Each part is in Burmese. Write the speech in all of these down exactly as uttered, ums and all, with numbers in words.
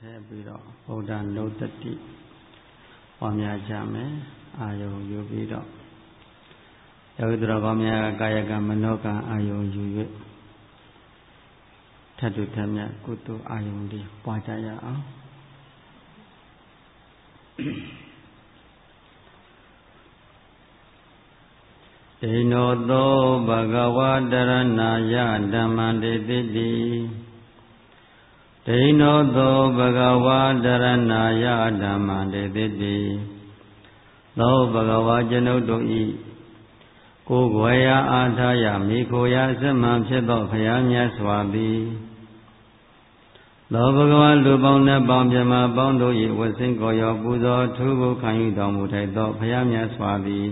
ထဲပြီးတော့ဗုဒ္ဓနုတ္တိပွားများကြမယ်အာယုံယူပြီးတော့ယောဂီတော်ကောင်းများကာယကံမနောကံအာယုံယူ၍ထပ်တူထပ်မြတ်ကုသိုလ်အာယုံတွေပွားကြရအောင်ဒိနောသောဘဂဝါတရဏာယဓမ္မံတေတိတိဒိနောသောဘဂဝါတရဏာယဓမ္မံတေတိတိသောဘဂဝါကျွန်ုပ်တို့ဤကိုယ်ွယ်ရာအာထာယမိခိုရာစမှန်ဖြစ်သောဘုရားမြတ်စွာသည်သောဘဂဝါလူပေါင်းနဲ့ပေါင်းမြမပေါင်းတို့၏ဝတ်စင်ကိုရောပူဇော်ထူးကိုခံယူတော်မူထိုက်သောဘုရားမြတ်စွာသည်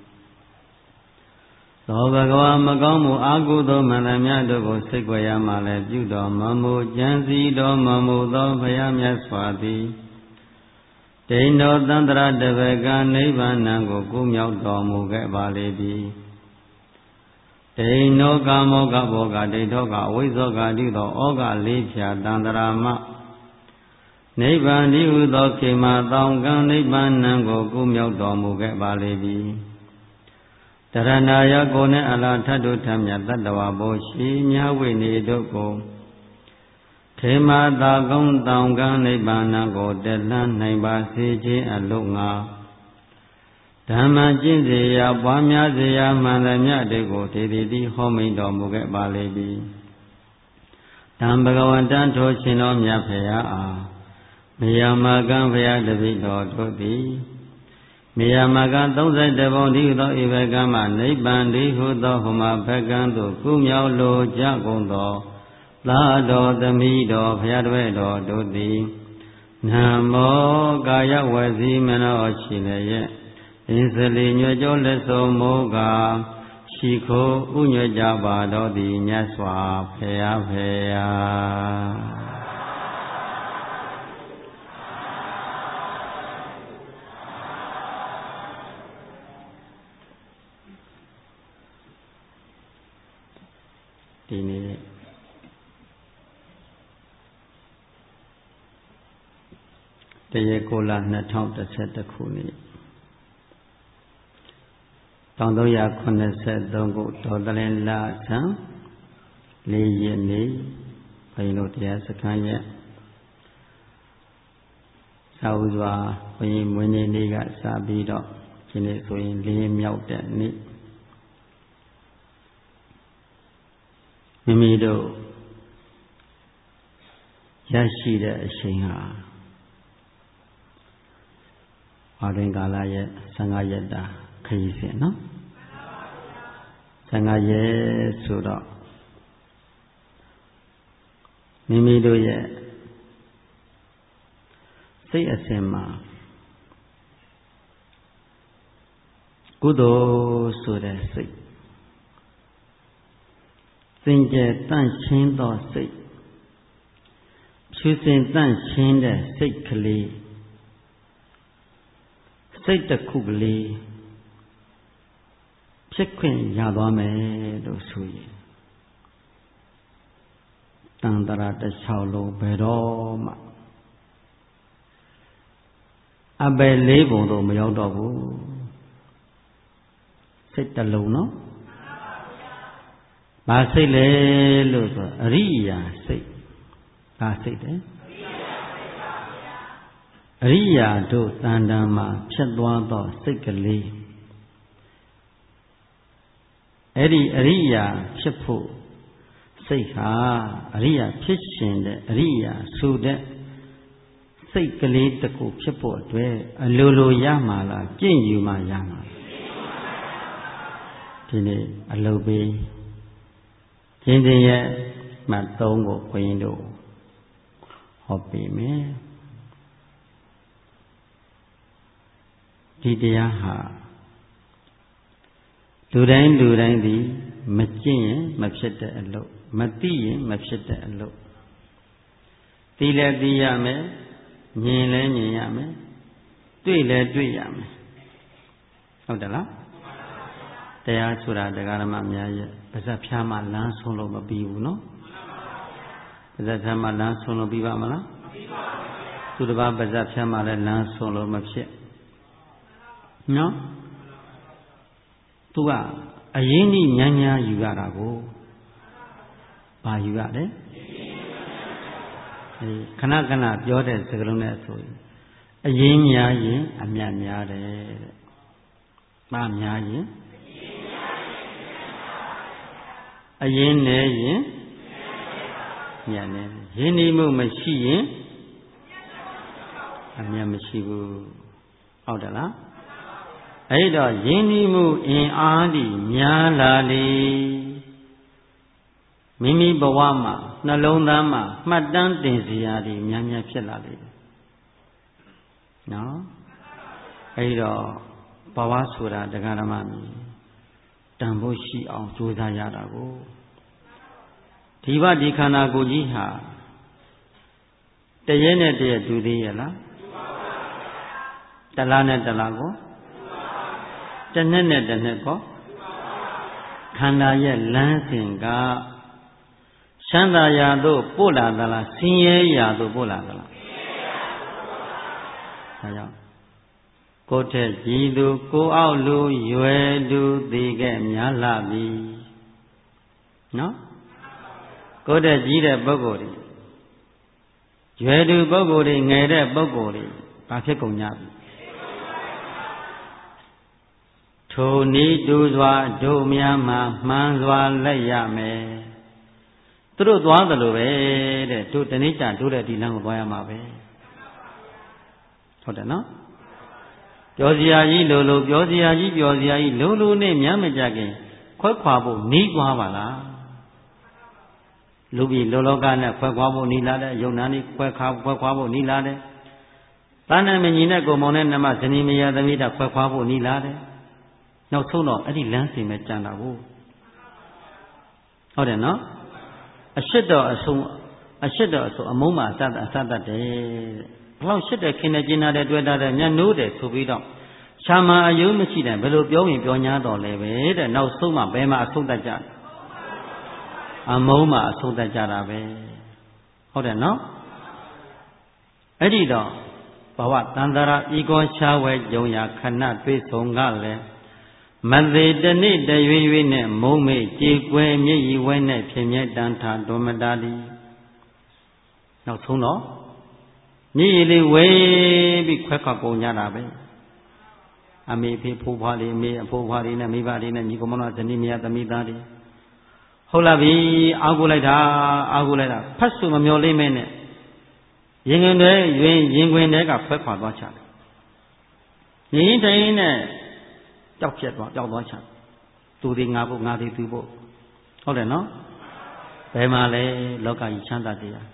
သောဘဂဝါမကောင်းမှုအာဟုသောမန္တမြတ်တို့ကိုစိတ်ကြွယ်ရမှလည်းပြုတော်မမူကြံစည်တော်မမူသောဘုရားမြတ်စွာသည်ဒိဏောသန္တရတပကနိဗ္ဗာန်ကိုကုမြောက်တော်မူခဲ့ပါလေသည်ဒိဏောကာမောကဘောကဒိဋ္ဌောကအဝိဇ္ဇောကတိသောဩဃလေးဖြာတန္တရာမနိဗ္ဗာန်ဤဟုသောခေမတောင်ကံနိဗ္ဗာန်ကိုကုမြောက်တော်မူခဲ့ပါလေသည်တရဏာယကိုနှင့်အလားထတ်တို့ထမြတ်တတ္တဝါဘောရှိမြဝိနေတို့ကိုခေမသာကုံတောင်ကံနိဗ္ဗာန်ကိုတက်လှမ်းနိုင်ပါစေခြင်းအလို့ငါဓမ္မကျင့်စေရာပွားများစေရာမှန်သမျှတွေကိုဒေတိတိဟောမိန်တော်မူခဲ့ပါလေပြီတံဘဂဝန္တံထိုရှင်တော်မြတ်ဖရာအားမေယမကံဖရာတပိတော်တို့သည်မေယမကံသုံးဆယ်တပုံဒီဟုသောဧဝကံမှနိဗ္ဗာန်ဒီဟုသောဟောမှာဘကံသို့ကုမြောက်လိုကြကုန်သောသာတော်သမီးတော်ဘုရားတပည့်တော်တို့သည်နမောကာယဝစီမနောရှိလည်းရဲ့အင်းစလီညွတ်ကြောလက်စုံမိုးကရှိခိုးဥညွတ်ကြပါတော်သည်မြတ်စွာဘုရားဖရာဒီနေ့တရေကိုလနှစ်ထောင်တစ်ဆက်တစ်ခုနေ့တောင်သုံးရာခုနှစ်ဆက်သုံးခုတော်တလင်းလဆန်းလေးရက်နေ့ဘုန်းကြီးတို့တရားစခန်းရဲ့သာဝစွာဘုန်းကြီးမွေးနေ့နေ့ကစပြီးတော့ဒီနေ့ဆိုရင်လေးမြောက်တဲ့နေ့မိမိတို့ရရှိတဲ့အချိန်ဟာအာရင်ကာလရဲ့ဆယ်ငါးရက်တာခရီးစဉ်နော်ဆယ်ငါးရက်ဆိုတော့မိမိတို့ရဲ့စိတ်အစဉ်မှာကုသိုလ်ဆိုတဲ့စိတ်စင်ကြယ်တန့်ရှင်းသောစိတ်ဖြူစင်တန့်ရှင်းတဲ့စိတ်ကလေးစိတ်တစ်ခုကလေးဖြစ်ခွင့်ရသွားမယ်လို့ဆိုရင်တန်တရာတစ်ချောင်းလုံးဘယ်တော့မှအပယ်လေးပုံတော့မရောက်တော့ဘူးစိတ်တစ်လုံးနော်ဘာစိတ်လဲလို့ဆိုအရိယာစိတ်ဘာစိတ်လဲအရိယာတို့တန်တန်မှာဖြစ်သွားသောစိတ်ကလေးအဲ့ဒီအရိယာဖြစ်ဖို့စိတ်ဟာအရိယာဖြစ်ရှင်တဲ့အရိယာဆိုတဲ့စိတ်ကလေးတစ်ခုဖြစ်ဖို့အတွက်အလိုလိုရမှာလားကြင့်ယူမှရမှာဒီနေ့အလုပ်ပေးကျင့်တဲ့ရဲ့မှတ်သုံးကိုဘုန်းကြီးတို့ဟောပေးမယ်ဒီတရားဟာလူတိုင်းလူတိုင်းသည်မကျင့်ရင်မဖြစ်တဲ့အလုပ်မသိရင်မဖြစ်တဲ့အလုပ်သိလည်းသိရမယ်မြင်လည်းမြင်ရမယ်တွေ့လည်းတွေ့ရမယ်ဟုတ်တယ်လားတရားဆိုတာတရားဓမ္မများရဲ့ပါဇက်ဖြားမှလမ်းဆုံးလို့မပြီးဘူးနော်ပါဇက်ဖြားမှလမ်းဆုံးလို့ပြီးပါမလားမပြီးပါဘူးသူတစ်ပါးပါဇက်ဖြတ်မှလည်းလမ်းဆုံးလို့မဖြစ်နော်သူကအရင်ကြီးညာညာယူရတာကိုဘာယူရတယ်အဲခဏခဏပြောတဲ့စကားလုံးနဲ့ဆိုရင်အရင်များရင်အမြတ်များတယ်တဲ့ဘာများရင်အရင်နဲ့ရင်မြတ်နေရင်းနှီးမှုမရှိရင်အမြတ်မရှိဘူးဟုတ်တယ်လားအဲ့တော့ရင်းနှီးမှုအင်အားဒီများလာလေမိမိဘဝမှာနှလုံးသားမှာမှတ်တမ်းတင်စရာတွေများများဖြစ်လာလေနော်အဲ့တော့ဘဝဆိုတာတရားဓမ္မမျိုးတန်ဖို့ရှိအောင်ကြိုးစားရတာကိုဒီဘဒီခန္ဓာကိုယ်ကြီးဟာတရဲနဲ့တရဲတူသေးရဲ့လားတလားနဲ့တလားကိုတနှစ်နဲ့တနှစ်ကိုခန္ဓာရဲ့လမ်းစဉ်ကချမ်းသာရာသို့ပို့လာသလားဆင်းရဲရာသို့ပို့လာသလားဒါကြောင့်ကိုယ်ထက်ကြီးသူကိုအောက်လူရွယ်သူသိခဲ့များလှပြီနော်ကိုယ်ထက်ကြီးတဲ့ပုဂ္ဂိုလ်တွေရွယ်သူပုဂ္ဂိုလ်တွေငယ်တဲ့ပုဂ္ဂိုလ်တွေဘာဖြစ်ကုန်ကြပြီထိုနည်းတူစွာတို့များမှာမှန်စွာလက်ရမယ်သူတို့သွားတယ်လို့ပဲတဲ့တို့တနေ့ကျတို့တဲ့ဒီလမ်းကိုသွားရမှာပဲဟုတ်တယ်နော်ပြောစရာကြီးလိုလိုပြောစရာကြီးပြောစရာကြီးလိုလိုနဲ့များမကြခင်ခွဲခွာဖို့နီးသွားပါလားလူပြီးလောလောကနဲ့ခွဲခွာဖို့နီးလာတဲ့ယုံနာနေခွဲခါခွဲခွာဖို့နီးလာတဲ့တဏ္ဍမညီနဲ့ကိုမောင်နဲ့နမဇနီးမယားသမီးတာခွဲခွာဖို့နီးလာတဲ့နောက်ဆုံးတော့အဲ့ဒီလမ်းစဉ်ပဲကြံတာကိုဟုတ်တယ်နော်အရှိတော်အဆုံးအရှိတော်အဆုံးအမုန်းမှာအသတ်အသတ်တတ်တယ်ဘလောက်ရှိတဲ့ခင်တဲ့ကျင်နာတဲ့တွေ့တာတဲ့ညနိုးတယ်ဆိုပြီးတော့ရှာမအယုံမရှိတယ်ဘယ်လိုပြောရင်ပြော냐တော်လဲပဲတဲ့နောက်ဆုံးမှဘယ်မှာအဆုံးတတ်ကြအမုန်းမှာအဆုံးတတ်ကြတာပဲဟုတ်တယ်နော်အဲ့ဒီတော့ဘဝတန်တရာဤကောရှားဝဲကြုံရခဏတွေ့ဆုံကလည်းမသေးတနေ့တရွေရွေနဲ့မုံမေ့ကြေကွယ်မျက်ရည်ဝဲနဲ့ဖြစ်မြဲတန်ထာဒွမတာလီနောက်ဆုံးတော့မျက်ရည်လေးဝဲပြီးခွဲခါကုန်ကြတာပဲအမေဖေဖိုးဖွားလေးအမေအဖိုးဖွားလေးနဲ့မိဘလေးနဲ့ညီကောင်မတော်ဇနီးမယားသမီးသားတွေဟုတ်လားပြီအာကိုလိုက်တာအာကိုလိုက်တာဖတ်စုမမျောလေးမဲနဲ့ရင်ခွင်တွေရင်ရင်ခွင်တွေကခွဲခွာသွားချတယ်ရင်တိုင်းနဲ့ကြောက်ပြက်သွားကြောက်သွားချသူတွေငါဖို့ငါတွေသူဖို့ဟုတ်တယ်နော်ဘယ်မှာလဲလောကကြီးချမ်းသာတရား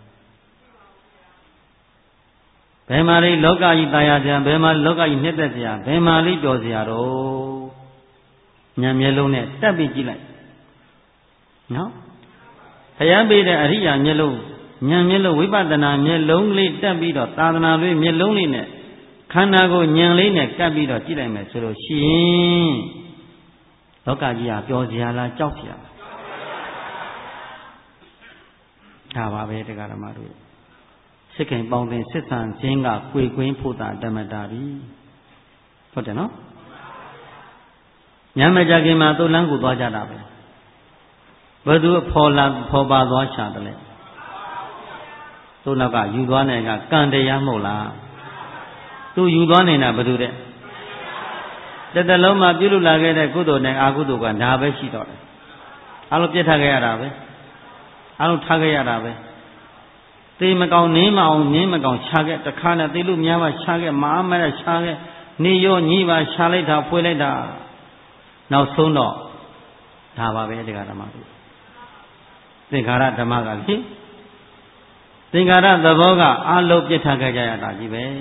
ဘယ်မှာလဲလောကကြီးတာယာစရာဘယ်မှာလောကကြီးနှစ်သက်စရာဘယ်မှာလေးပျော်စရာတော့ညံမျက်လုံးနဲ့တက်ပြီးကြည့်လိုက်နော်ဘုရားပေးတဲ့အရိယာမျက်လုံးညံမျက်လုံးဝိပဿနာမျက်လုံးလေးတက်ပြီးတော့သာသနာလေးမျက်လုံးလေးနဲ့ခန္ဓာကိုညံလေးနဲ့ကပ်ပြီးတော့ကြည့်လိုက်မယ်ဆိုလို့ရှိရင်လောကကြီးဟာပျော်စရာလားကြောက်စရာလားဒါပါပဲတရားဓမ္မတို့စိတ်ခင်ပေါင်းတင်စစ်ဆန်ခြင်းကကွေကွင်းဖို့တာဓမ္မတာပြီဟုတ်တယ်နော်ညမကြခင်မှာသူ့လမ်းကိုသွားကြတာပဲဘယ်သူဖော်လာဖော်ပါသွားချတယ်လဲသူ့နောက်ကယူသွားနိုင်ကကံတရားမဟုတ်လားသူယူသွားနေတာဘယ်သူတဲ့တတလုံးမှာပြုလုပ်လာခဲ့တဲ့ကုသိုလ်နဲ့အကုသိုလ်ကဒါပဲရှိတော့တယ်အလုံးပြစ်ထားခဲ့ရတာပဲအလုံးထားခဲ့ရတာပဲသေမကောင်နင်းမအောင်နင်းမကောင်ခြာခဲ့တခါနဲ့သေလို့များပါခြာခဲ့မအားမရခြာခဲ့နေရောညီပါခြာလိုက်တာဖွေးလိုက်တာနောက်ဆုံးတော့ဒါပါပဲတရားဓမ္မတွေသင်္ခါရဓမ္မကလေသင်္ခါရသဘောကအလုံးပြစ်ထားခဲ့ကြရတာကြီးပဲ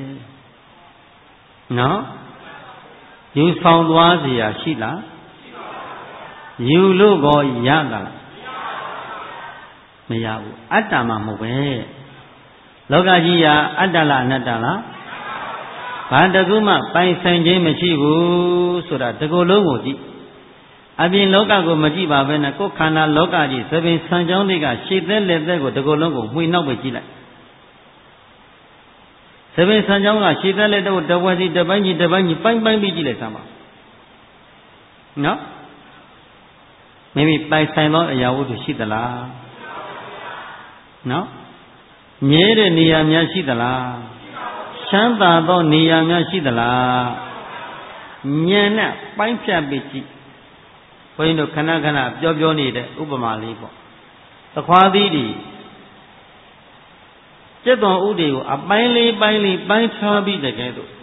နော်ယူဆောင်သွားเสียရှိလားယူလို့ကောရတာလားမရဘူးအတ္တမှမဟုတ်ပဲလောကကြီးဟာအတ္တလားအနတ္တလားဘာတကူမှပိုင်ဆိုင်ခြင်းမရှိဘူးဆိုတာဒီကိုယ်လုံးကိုကြည့်အပြင်လောကကိုမကြည့်ပါဘဲနဲ့ကိုယ်ခန္ဓာလောကကြီးသဘင်ဆံကြောင်းတွေကရှေ့သက်လက်သက်ကိုဒီကိုယ်လုံးကိုမှွေနောက်ပဲကြည့်လိုက်သဘင်ဆံကြောင်းကရှည်သက်လက်တော့တဝက်စီတပိုင်းကြီးတပိုင်းကြီးပိုင်းပိုင်းပြီးကြည့်လိုက်စမ်းပါနော်မိမိပိုင်ဆိုင်သောအရာဝတ္ထုရှိသလားနော်မြဲတဲ့နေရာများရှိသလားချမ်းသာသောနေရာများရှိသလားဉာဏ်နဲ့ပိုင်းဖြတ်ပြီးကြည့်ဘုန်းကြီးတို့ခဏခဏပြောပြောနေတဲ့ဥပမာလေးပေါ့သခွားသီးတွေကျက်တော်ဥတွေကိုအပိုင်းလေးပိုင်းလေးပိုင်းထားပြီးတကယ်တော့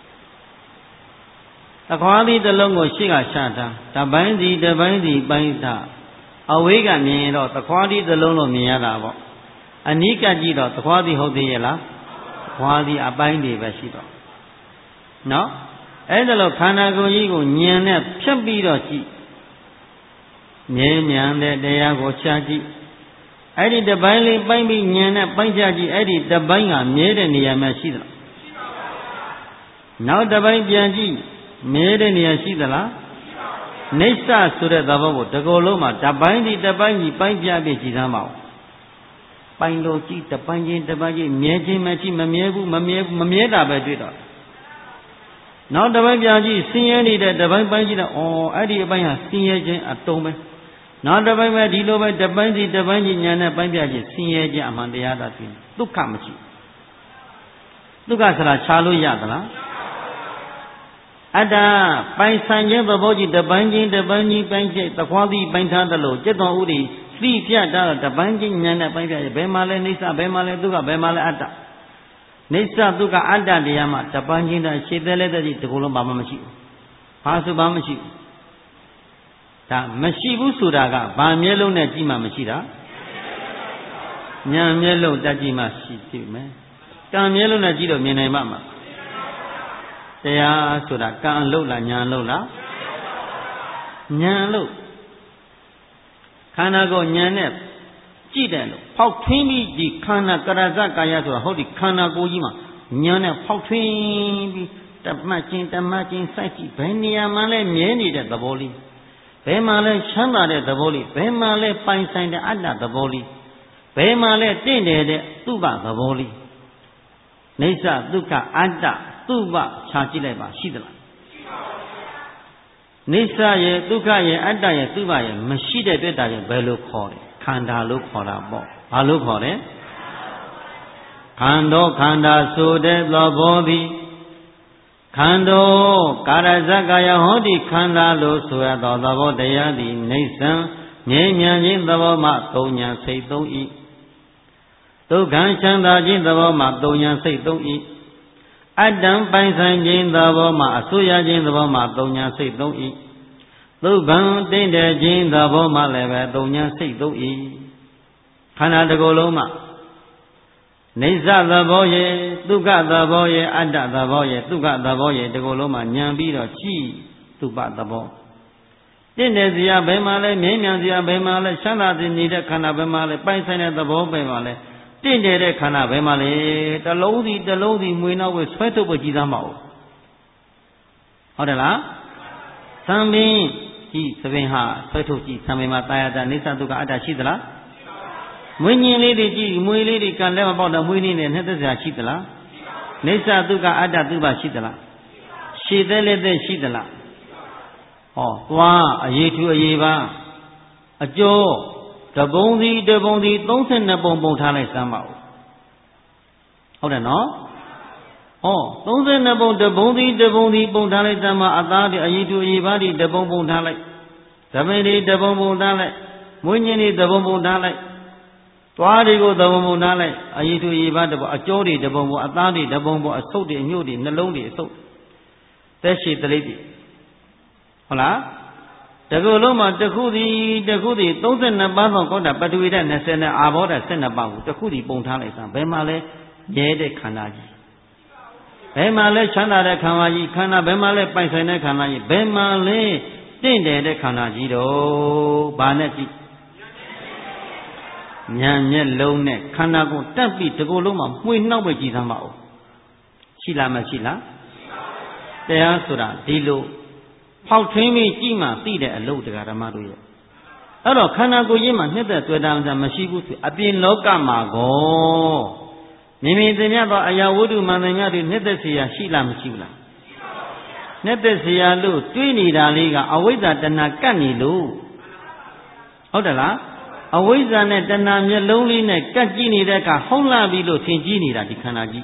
သခွားသီးတစ်လုံးကိုရှေ့ကရှာထားတပိုင်းစီတပိုင်းစီပိုင်းထားအဝေးကမြင်ရင်တော့သခွားသီးတစ်လုံးလို့မြင်ရတာပေါ့အနီးကကြည့်တော့သခွားသီးဟုတ်သေးရဲ့လားသခွားသီးအပိုင်းတွေပဲရှိတော့နော်အဲ့ဒါလို့ခန္ဓာကိုယ်ကြီးကိုဉာဏ်နဲ့ဖြတ်ပြီးတော့ကြည့်မြဲမြံတဲ့တရားကိုရှားကြည့်အဲ့ဒီတပိုင်းလေးပိုင်းပြီးဉာဏ်နဲ့ပိုင်းခြားကြည့်အဲ့ဒီတပိုင်းကမြဲတဲ့နေရာမှာရှိသလားရှိပါဘူးနောက်တပိုင်းပြန်ကြည့်မြဲတဲ့နေရာရှိသလားနိစ္စဆိုတဲ့သဘောကိုတကောလုံးမှာတပိုင်းဒီတပိုင်းကြီးပိုင်းပြပြီးကြည်သမ်းပါဦးပိုင်းလို့ကြည့်တပိုင်းချင်းတပိုင်းချင်းမြဲချင်းမကြည့်မမြဲဘူးမမြဲဘူးမမြဲတာပဲတွေ့တော့နောက်တပိုင်းပြန်ကြည့်ဆင်းရဲနေတဲ့တပိုင်းပိုင်းကြည့်တော့ဩအဲ့ဒီအပိုင်းဟာဆင်းရဲခြင်းအတုံးပဲနောက်တပိုင်းပဲဒီလိုပဲတပိုင်းစီတပိုင်းကြီးညာနဲ့ပိုင်းပြကြည့်ဆင်းရဲခြင်းအမှန်တရားသာသိဒုက္ခမရှိဒုက္ခဆိုတာခြားလို့ရသလားအတ္တပိုင်ဆိုင်ခြင်းသဘောကြီးတပိုင်းချင်းတပိုင်းကြီးပိုင်းကျသခွားသီးပိုင်းထားသလိုจิตတော်ဥဒိသိပြတာတပိုင်းချင်းညာနဲ့ပိုင်းပြဘယ်မှာလဲနေဆဘယ်မှာလဲဒုက္ခဘယ်မှာလဲအတ္တနေဆဒုက္ခအတ္တတရားမှာတပိုင်းချင်းတည်းရှည်သေးလေးတည်းဒီကုလုံးဘာမှမရှိဘူးဘာဆိုဘာမရှိဘူးဒါမရှိဘူးဆိုတာကဘာမျက်လုံးနဲ့ကြည့်မှမရှိတာညာမျက်လုံးတက်ကြည့်မှရှိကြည့်မယ်ကံမျက်လုံးနဲ့ကြည့်တော့မြင်နိုင်မှာမတရားဆိုတာကံအလုပ်လားညာအလုပ်လားညာအလုပ်ခန္ဓာကိုယ်ညာနဲ့ကြည့်တယ်လို့ဖောက်ထွင်းပြီးဒီခန္ဓာကရဇကာယဆိုတာဟုတ်ဒီခန္ဓာကိုယ်ကြီးမှာညာနဲ့ဖောက်ထွင်းပြီးတမတ်ချင်းတမတ်ချင်းစိုက်ကြည့်ဘယ်နေရာမှလဲမြဲနေတဲ့သဘောလေးဘယ်မှာလဲချမ်းသာတဲ့သဘောလေးဘယ်မှာလဲပိုင်ဆိုင်တဲ့အတ္တသဘောလေးဘယ်မှာလဲတင့်တယ်တဲ့သူ့ဘသဘောလေးနေဆဒုက္ခအတ္တသူ့ဘခြားကြည့်လိုက်ပါရှိသလားရှိပါဘူးနေဆရဲ့ဒုက္ခရဲ့အတ္တရဲ့သူ့ဘရဲ့မရှိတဲ့တွေ့တာရဲ့ဘယ်လိုခေါ်လဲခန္ဓာလို့ခေါ်တာပေါ့ဘာလို့ခေါ်လဲခန္ဓာခန္ဓာဆိုတဲ့သဘောသည်ခန္ဓာကာရဇကာယဟောတိခန္ဓာလို့ဆိုရသောသဘောတရားသည်နေဆံငြိမ်းချမ်းခြင်းသဘောမှသုံးညာစိတ်သုံးဤဒုက္ခချမ်းသာခြင်းသဘောမှသုံးညာစိတ်သုံးဤအတ္တံပိုင်ဆိုင်ခြင်းသဘောမှအစိုးရခြင်းသဘောမှသုံးညာစိတ်သုံးဤဒုက္ခတင့်တယ်ခြင်းသဘောမှလည်းပဲသုံးညာစိတ်သုံးဤခန္ဓာတစ်ခုလုံးမှာနေဆသဘောရဲ့ဒုက္ခသဘောရဲ့အတ္တသဘောရဲ့ဒုက္ခသဘောရဲ့ဒီကိုယ်လုံးမှာဉာဏ်ပြီးတော့ကြည့်သူပသဘောတင့်တယ်စရာဘယ်မှာလဲမြဲမြံစရာဘယ်မှာလဲချမ်းသာတဲ့နေတဲ့ခန္ဓာဘယ်မှာလဲပိုင်ဆိုင်တဲ့သဘောဘယ်မှာလဲတင့်တယ်တဲ့ခန္ဓာဘယ်မှာလဲတလုံးစီတလုံးစီမွေနောက်ပဲဆွဲထုတ်ဖို့ကြည်သားမအောင်ဟုတ်တယ်လားသံပင်ကြည့်သပင်ဟာဆွဲထုတ်ကြည့်သံပင်မှာတာယာတာနေဆဒုက္ခအတ္တရှိသလားမွေးညင်လေးတွေကြည့်မွေးလေးတွေကလည်းမပေါက်တော့မွေးနေနဲ့နှစ်သက်စရာရှိသလားနေဆဒုက္ခအတ္တသူပါရှိသလားရှည်သေးလေးသက်ရှိသလားဟောသွားအရေးထူအရေးပါအကျော်တပုံစီတပုံစီသုံးဆယ်နှစ်ပုံပုံထားလိုက်စမ်းပါဦးဟုတ်တယ်နော်ဟောသုံးဆယ်နှစ်ပုံတပုံစီတပုံစီပုံထားလိုက်စမ်းပါအသားတွေအရေးထူအရေးပါတွေတပုံပုံထားလိုက်ဓမင်းတွေတပုံပုံထားလိုက်မွေးညင်တွေတပုံပုံထားလိုက်သွားတွေကိုတပုံပုံထားလိုက်အရေးထူအရေးပါတပုံအကျော်တွေတပုံပုံအသားတွေတပုံပုံအဆုပ်တွေအညှို့တွေနှလုံးတွေအဆုပ်သက်ရှိတလိပ်တွေဟုတ်လားတကူလုံးမှာတစ်ခုစီတစ်ခုစီသုံးဆယ်နှစ်ပါးသောကောတာပထဝီဓာတ်နှစ်ဆယ်နဲ့အာဘောဓာတ်ဆယ်နှစ်ပါးကိုတစ်ခုစီပုံထားလိုက်စမ်းဘယ်မှာလဲရဲတဲ့ခန္ဓာကြီးဘယ်မှာလဲချမ်းသာတဲ့ခန္ဓာကြီးခန္ဓာဘယ်မှာလဲပိုင်ဆိုင်တဲ့ခန္ဓာကြီးဘယ်မှာလဲတင့်တယ်တဲ့ခန္ဓာကြီးတော့ဘာနဲ့ကြည့်ဉာဏ်မျက်လုံးနဲ့ခန္ဓာကိုတက်ပြီးဒီကိုယ်လုံးမှာမှွေနှောက်ပဲကြည်သမ်းပါဦးရှိလားမရှိလားတရားဆိုတာဒီလိုဖောက်ထွင်းပြီးကြည့်မှသိတဲ့အလုပ်တရားဓမ္မတို့ရဲ့အဲ့တော့ခန္ဓာကိုယ်ကြီးမှာနှစ်သက်တွေ့တာမှမရှိဘူးဆိုအပြင်လောကမှာကောမိမိသင်ရသောအရာဝတ္ထုမှန်သမျှတွေနှစ်သက်เสียရှိလားမရှိဘူးလားနှစ်သက်เสียလို့တွေးနေတာလေးကအဝိဇ္ဇာတဏှာကပ်နေလို့ဟုတ်တယ်လားအဝိဇ္ဇာနဲ့တဏှာမျက်လုံးလေးနဲ့ကပ်ကြည့်နေတဲ့အခါဟုတ်လားပြီလို့ထင်ကြည့်နေတာဒီခန္ဓာကြီး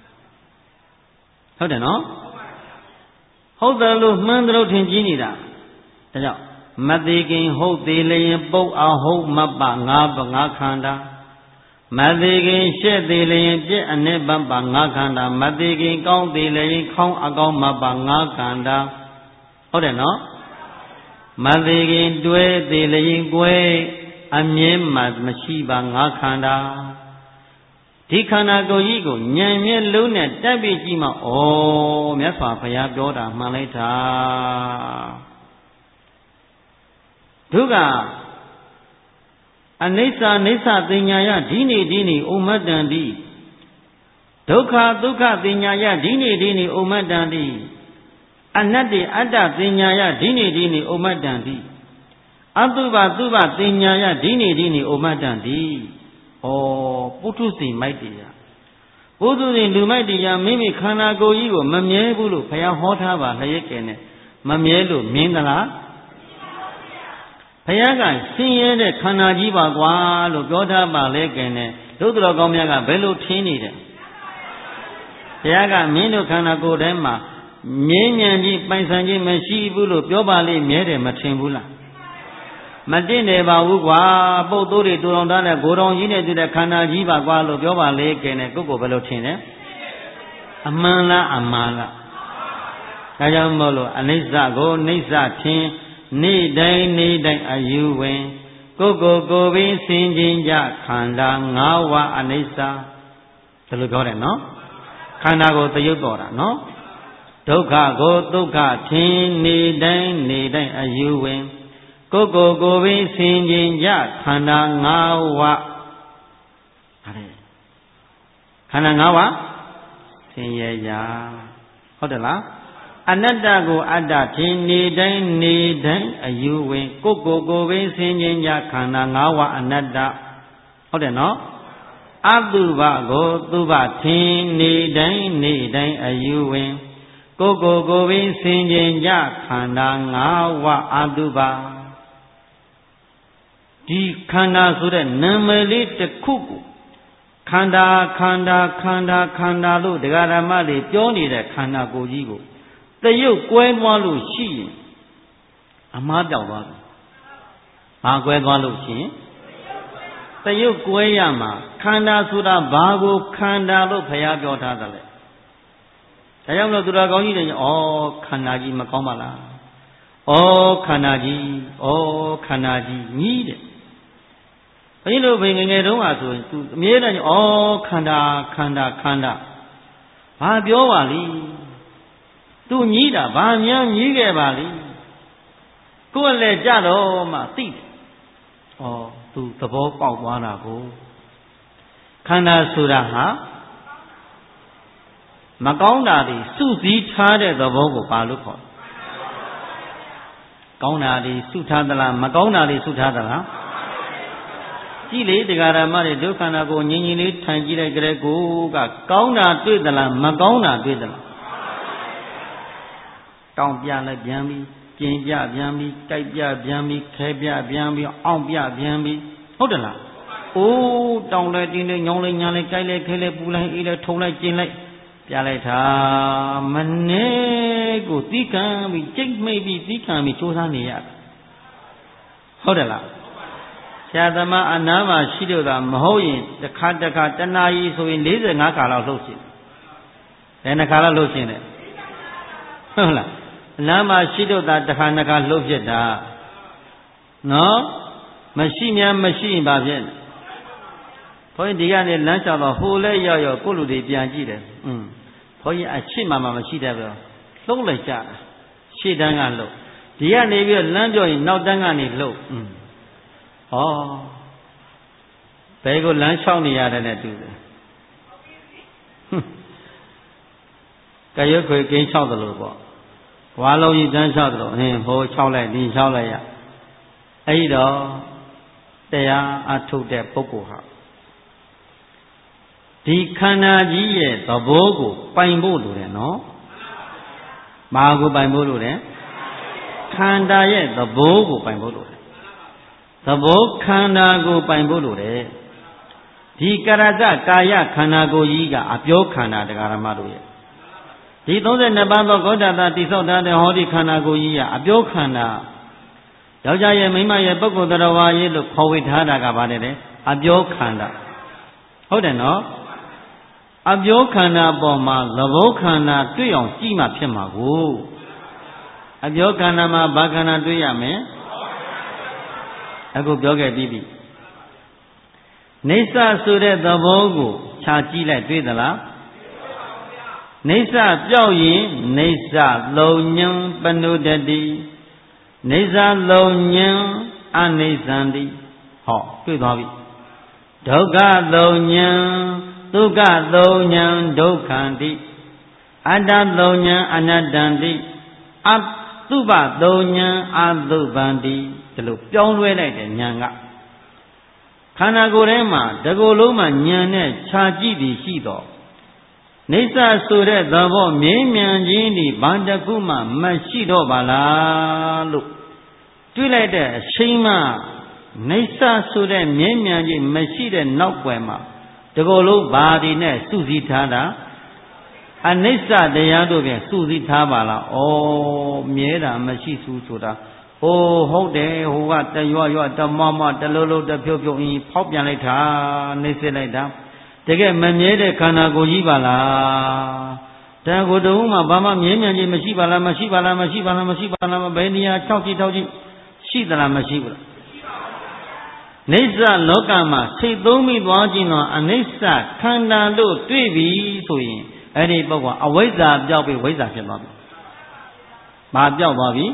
ဟုတ်တယ်နော်ဟုတ်တယ်လို့မှန်တယ်လို့ထင်ကြည့်နေတာဒါကြောင့်မသေးခင်ဟုတ်သေးလျင်ပုတ်အောင်ဟုတ်မပငါးပငါးခန္ဓာမသေးခင်ရှက်သေးလျင်ပြည့်အနိဗ္ဗာန်ပါငါးခန္ဓာမသေးခင်ကောင်းသေးလျင်ခေါင်းအကောင်းမပါငါးခန္ဓာဟုတ်တယ်နော်မသေးခင်တွဲသေးလျင်ကွယ်အမြဲမှမရှိပါငါးခန္ဓာဒီခန္ဓာကိုယ်ကြီးကိုဉာဏ်မျက်လုံးနဲ့တက်ပြီးကြည့်မှဩမြတ်စွာဘုရားပြောတာမှန်လိုက်တာဒုက္ခအနိစ္စနိစ္စပညာယဒီနေဒီနေဩမတ္တံတိဒုက္ခဒုက္ခပညာယဒီနေဒီနေဩမတ္တံတိအနတ္တိအတ္တပညာယဒီနေဒီနေဩမတ္တံတိအတုပတုပပညာယဒီနေဒီနေဩမတ္တံတိဩပုထုဇဉ်မိုက်တရားပုထုဇဉ်လူမိုက်တရားမိမိခန္ဓာကိုယ်ကြီးကိုမမြဲဘူးလို့ဘုရားဟောထားပါလျက်ကဲနဲ့မမြဲလို့မြင်သလားဘုရားကဆင်းရဲတဲ့ခန္ဓာကြီးပါကွာလို့ပြောထားပါလေကဲနဲ့တို့တော်ကောင်းများကဘယ်လိုထင်နေတယ်ဘုရားကမင်းတို့ခန္ဓာကိုယ်ထဲမှာမြဲမြံပြီးပိုင်ဆိုင်ခြင်းမရှိဘူးလို့ပြောပါလေမြဲတယ်မထင်ဘူးလားမတင်နေပါဘူးကွာပုတ်သိုးတွေတူတော်တဲ့ဂိုတော်ကြီးနဲ့တူတဲ့ခန္ဓာကြီးပါကွာလို့ပြောပါလေကဲနဲ့ကိုယ့်ကိုယ်ဘယ်လိုထင်လဲအမှန်လားအမှားလားဒါကြောင့်မို့လို့အနိစ္စကိုနိစ္စထင်နေ့တိုင်းနေ့တိုင်းအယူဝင်ကိုယ်ကိုယ်ကိုယ်ပင်ဆင်ခြင်ကြခန္ဓာ၅ဝါအနိစ္စဒါလိုပြောတယ်နော်ခန္ဓာကိုသရုပ်တော်တာနော်ဒုက္ခကိုဒုက္ခထင်နေ့တိုင်းနေ့တိုင်းအယူဝင်ကိုယ်ကိုယ်ကိုယ်ပင်ဆင်ခြင်ကြခန္ဓာ၅ဝါအဲ့ခန္ဓာ၅ဝါဆင်းရဲကြဟုတ်တယ်လားအနတ္တကိုအတ္တထင်နေတိုင်းနေတိုင်းအယူဝင်ကိုယ်ကိုယ်ကိုယ်ပင်ဆင်ခြင်ကြခန္ဓာ၅ဝါအနတ္တဟုတ်တယ်နော်အတုပကိုသူပထင်နေတိုင်းနေတိုင်းအယူဝင်ကိုယ်ကိုယ်ကိုယ်ပင်ဆင်ခြင်ကြခန္ဓာ၅ဝါအတုပဒီခန္ဓာဆိုတဲ့နာမည်လေးတစ်ခုကိုခန္ဓာခန္ဓာခန္ဓာခန္ဓာလို့ဒကာဓမ္မတွေပြောနေတဲ့ခန္ဓာကိုယ်ကြီးကိုတရုပ်ကွဲသွားလို့ရှိရင်အမှားပြောက်သွားတယ်။ဘာကွဲသွားလို့ရှိရင်တရုပ်ကွဲရမှာခန္ဓာဆိုတာဘာကိုခန္ဓာလို့ဘုရားပြောထားတယ်လေ။ဒါကြောင့်လို့သူတော်ကောင်းကြီးတွေဩခန္ဓာကြီးမကောင်းပါလား။ဩခန္ဓာကြီးဩခန္ဓာကြီးကြီးတဲ့။ဘယ်လိုဘယ်ငယ်ငယ်တုန်းကဆိုရင်သူအမြဲတမ်းဩခန္ဓာခန္ဓာခန္ဓာဘာပြောပါလိမ့်သူညည်းတာဘာများညည်းခဲ့ပါလိကိုယ်လည်းကြတော့မှသိတယ်။ဩသူသဘောပေါက်သွားတာကိုခန္ဓာဆိုတာဟာမကောင်းတာတွေစုစည်းထားတဲ့သဘောကိုပါလို့ခေါ်တယ်။ကောင်းတာတွေစုထားသလားမကောင်းတာတွေစုထားသလားကြည့်လေတရားဓမ္မတွေဒုက္ခနာကိုငြင်းငြင်းလေးထိုင်ကြည့်လိုက်ကြတဲ့ကိုကကောင်းတာတွေ့သလားမကောင်းတာတွေ့သလားတောင်းပြလိုက်ပြန်ပြီးကျင်ပြပြန်ပြီးတိုက်ပြပြန်ပြီးခဲပြပြန်ပြီးအောင့်ပြပြန်ပြီးဟုတ်တယ်လားအိုးတောင်းလိုက်တင်းလိုက်ညောင်းလိုက်ညာလိုက်ကြိုက်လိုက်ခဲလိုက်ပူလိုက်အေးလိုက်ထုံလိုက်ကျင်လိုက်ပြလိုက်တာမနဲ့ကိုသီးခံပြီးကြိတ်မိတ်ပြီးသီးခံပြီးစူးစမ်းနေရဟုတ်တယ်လားဆရာသမားအနားမှာရှိတော့တာမဟုတ်ရင်တစ်ခါတစ်ခါတနာရီဆိုရင်၄၅ခါလောက်လှုပ်ရှင်ဘယ်နှခါလောက်လှုပ်ရှင်လဲဟုတ်လားအနားမှာရှိတော့တာတစ်ခါနှစ်ခါလှုပ်ဖြစ်တာနော်မရှိများမရှိရင်ဘာဖြစ်ဘုန်းကြီးဒီကနေလမ်းလျှောက်တော့ဟိုလဲရောက်ရောက်ကိုလူတွေပြန်ကြည့်တယ်อืมဘုန်းကြီးအချစ်မှမှမရှိတတ်ဘူးလှုပ်လိုက်ကြတာရှေ့တန်းကလှုပ်ဒီကနေပြီးတော့လမ်းပြောရင်နောက်တန်းကနေလှုပ်อืมဩဘယ်ကိုလမ်းလျှောက်နေရတယ်နဲ့တူတယ်ကရွက်ခွေကင်းလျှောက်တယ်လို့ပေါ့ဝါလုံးကြီးတန်းလျှောက်တယ်လို့အင်းဟိုလျှောက်လိုက်ဒီလျှောက်လိုက်ရအဲ့ဒီတော့တရားအထုတ်တဲ့ပုဂ္ဂိုလ်ဟာဒီခန္ဓာကြီးရဲ့သဘောကိုပိုင်ဖို့လိုတယ်နော်ဘာကိုပိုင်ဖို့လိုတယ်ခန္ဓာရဲ့သဘောကိုပိုင်ဖို့လိုတယ်သဘောခန္ဓာကိုပိုင်ဖို့လိုတယ်ဒီကရဇကာယခန္ဓာကိုယ်ကြီးကအပြောခန္ဓာတရားဓမ္မတို့ရဲ့ဒီသုံးဆယ်နှစ်ပါးသောဂေါတတာတိဆောက်ထားတဲ့ဟောဒီခန္ဓာကိုယ်ကြီးကအပြောခန္ဓာယောက်ျားရဲ့မိန်းမရဲ့ပုဂ္ဂိုလ်တရားဝါရဲ့လို့ခေါ်ဝေထားတာကဘာလဲအပြောခန္ဓာဟုတ်တယ်နော်အပြောခန္ဓာပေါ်မှာသဘောခန္ဓာတွေ့အောင်ကြည့်မှဖြစ်မှာကိုအပြောခန္ဓာမှာဘာခန္ဓာတွေ့ရမလဲအခုပြောခဲ့ပြီးပြီနေဆဆိုတဲ့သဘောကိုခြာကြည့်လိုက်တွေ့သလားနေဆပြောက်ရင်နေဆလုံညံပနုတတိနေဆလုံညံအနေဇန္တိဟောတွေ့သွားပြီဒုက္ခလုံညံဒုက္ခလုံညံဒုက္ခန္တိအတ္တလုံညံအနတ္တန္တိအသုဘလုံညံအသုဗန္တိဒီလိုပြောင်းလဲလိုက်တဲ့ဉာဏ်ကခန္ဓာကိုယ်ထဲမှာတကူလုံးမှာဉာဏ်နဲ့ခြာကြည့်ပြီးရှိတော့နေဆဆိုတဲ့သဘောမြင်းမြန်ခြင်းဒီဘာတခုမှမရှိတော့ပါလားလို့တွေ့လိုက်တဲ့အချိန်မှနေဆဆိုတဲ့မြင်းမြန်ခြင်းမရှိတဲ့နောက်ွယ်မှာတကူလုံးဘာဒီနဲ့စုစည်းထားတာအနိစ္စတရားတို့ပြန်စုစည်းထားပါလားဩမြဲတာမရှိဘူးဆိုတာအိုးဟုတ်တယ်ဟိုကတရွရွတမမတလုံးလုံးတဖြုတ်ဖြုတ်အင်းဖောက်ပြန်လိုက်တာနှိမ့်စစ်လိုက်တာတကယ်မမြဲတဲ့ခန္ဓာကိုယ်ကြီးပါလားတန်ကိုယ်တုံးမှာဘာမှမြဲမြံခြင်းမရှိပါလားမရှိပါလားမရှိပါလားမရှိပါလားဘယ်နေရာ၆ကြည့်ထောက်ကြည့်ရှိသလားမရှိဘူးလားနိစ္စလောကမှာစိတ်သုံးမိသွားခြင်းတော့အနိစ္စခန္ဓာလို့တွေ့ပြီဆိုရင်အဲ့ဒီပုဂ္ဂိုလ်အဝိဇ္ဇာပြောက်ပြီးဝိဇ္ဇာဖြစ်သွားပြီဘာပြောက်သွားပြီ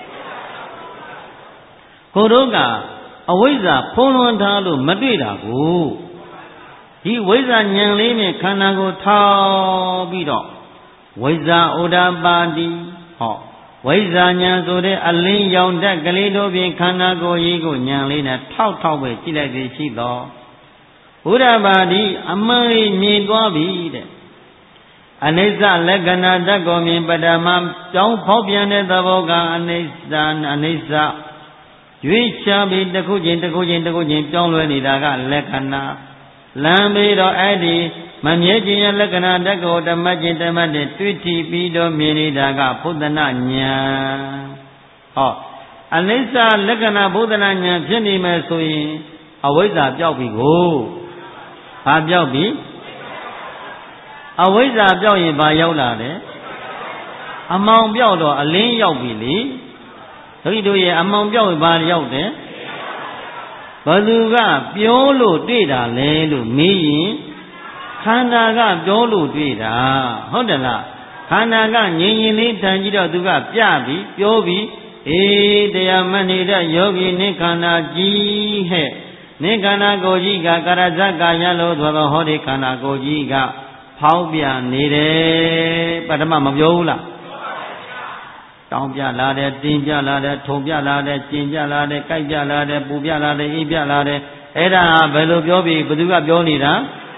ကိုတို့ကအဝိဇ္ဇာဖုံးလွှမ်းထားလို့မတွေ့တာကိုဒီဝိဇ္ဇာဉာဏ်လေးနဲ့ခန္ဓာကိုထောက်ပြီးတော့ဝိဇ္ဇာဩဒပါတိဟောဝိဇ္ဇာဉာဏ်ဆိုတဲ့အလင်းရောင်တက်ကလေးတို့ဖြင့်ခန္ဓာကိုယ်ကြီးကိုဉာဏ်လေးနဲ့ထောက်ထောက်ပဲကြည့်လိုက်ပြီးရှိတော့ဘုရားပါတိအမှန်လေးမြင်သွားပြီတဲ့အနိစ္စလက္ခဏာတတ်ကိုမြင်ပဒမကြောင်းဖောက်ပြန်တဲ့သဘောကအနိစ္စအနိစ္စရွေးချပြီးတစ်ခုချင်းတစ်ခုချင်းတစ်ခုချင်းပြောင်းလဲနေတာကလက္ခဏာလမ်းပြီးတော့အဲ့ဒီမမြဲခြင်းရဲ့လက္ခဏာတက္ကောဓမ္မချင်းဓမ္မတဲ့တွေ့ထီပြီးတော့မြင်နေတာကဘုဒ္ဓနာညာဟောအနိစ္စလက္ခဏာဘုဒ္ဓနာညာဖြစ်နေမယ်ဆိုရင်အဝိဇ္ဇာပြောက်ပြီကိုဘာပြောက်ပြီအဝိဇ္ဇာပြောက်ရင်ဘာရောက်လာတယ်အမောင်ပြောက်တော့အလင်းရောက်ပြီလေဒိဋ္ဌိတို့ရဲ့အမောင်ပြောက်ရင်ဘာရောက်တယ်ဘသူကပြောလို့တွေ့တာလဲလို့မေးရင်ခန္ဓာကပြောလို့တွေ့တာဟုတ်တယ်လားခန္ဓာကငြိမ်ငြိမ်လေးထန်ကြည့်တော့သူကပြပြီးပြောပြီးအေးတရားမနေတဲ့ယောဂီနိခန္ဓာကြီးဟဲ့နိခန္ဓာကိုယ်ကြီးကကရဇကာယလို့ဆိုတော့ဟောဒီခန္ဓာကိုယ်ကြီးကဖောက်ပြန်နေတယ်ပထမမပြောဘူးလားတောင်းပြလာတယ်တင်းပြလာတယ်ထုံပြလာတယ်ကျင်ပြလာတယ်ကြိုက်ပြလာတယ်ပူပြလာတယ်အေးပြလာတယ်အဲ့ဒါဘယ်လိုပြောပြီးဘယ်သူကပြောနေတာ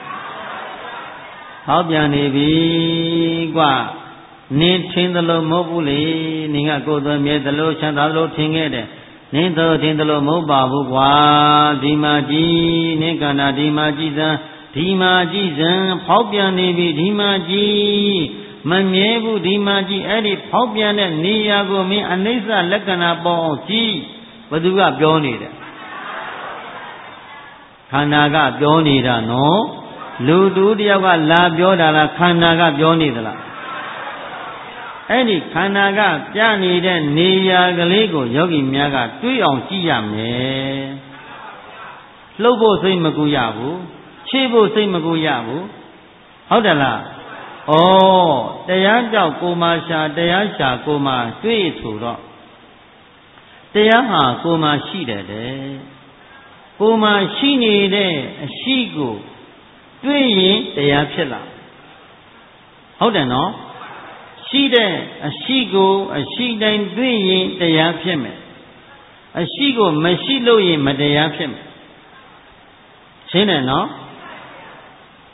ဟောပြန်နေပြီกว่าနင်းထင်းသလိုမဟုတ်ဘူးလေနင်းကကိုယ်သွမြဲသလိုချမ်းသာသလိုထင်ခဲ့တယ်နင်းသောထင်သလိုမဟုတ်ပါဘူးကွာဒီမှာကြည့်နင်းကန္တာဒီမှာကြည့်စမ်းဒီမှာကြည့်စမ်းဖောက်ပြန်နေပြီဒီမှာကြည့်မမြဲဘူးဒီမှာကြည့်အဲ့ဒီဖောက်ပြန်တဲ့နေရာကိုမင်းအနိစ္စလက္ခဏာပေါ်အောင်ကြည့်ဘသူကပြောနေတယ်ခန္ဓာကပြောနေတာနော်လူတူတယောက်ကလာပြောတာလားခန္ဓာကပြောနေသလားအဲ့ဒီခန္ဓာကပြနေတဲ့နေရာကလေးကိုယောဂီများကတွေးအောင်ကြည့်ရမယ်လှုပ်ဖို့စိတ်မကူရဘူးခြေဖို့စိတ်မကူရဘူးဟုတ်တယ်လားဩတရားကြောက်ကိုမှရှာတရားရှာကိုမှတွေးဆိုတော့တရားဟာကိုမှရှိတယ်တဲ့ကိုမှရှိနေတဲ့အရှိကိုတွေ့ရင်တရားဖြစ်လာဟုတ်တယ်နော်ရှိတဲ့အရှိကိုအရှိတိုင်းတွေ့ရင်တရားဖြစ်မယ်အရှိကိုမရှိလို့ရင်မတရားဖြစ်မယ်ရှင်းတယ်နော်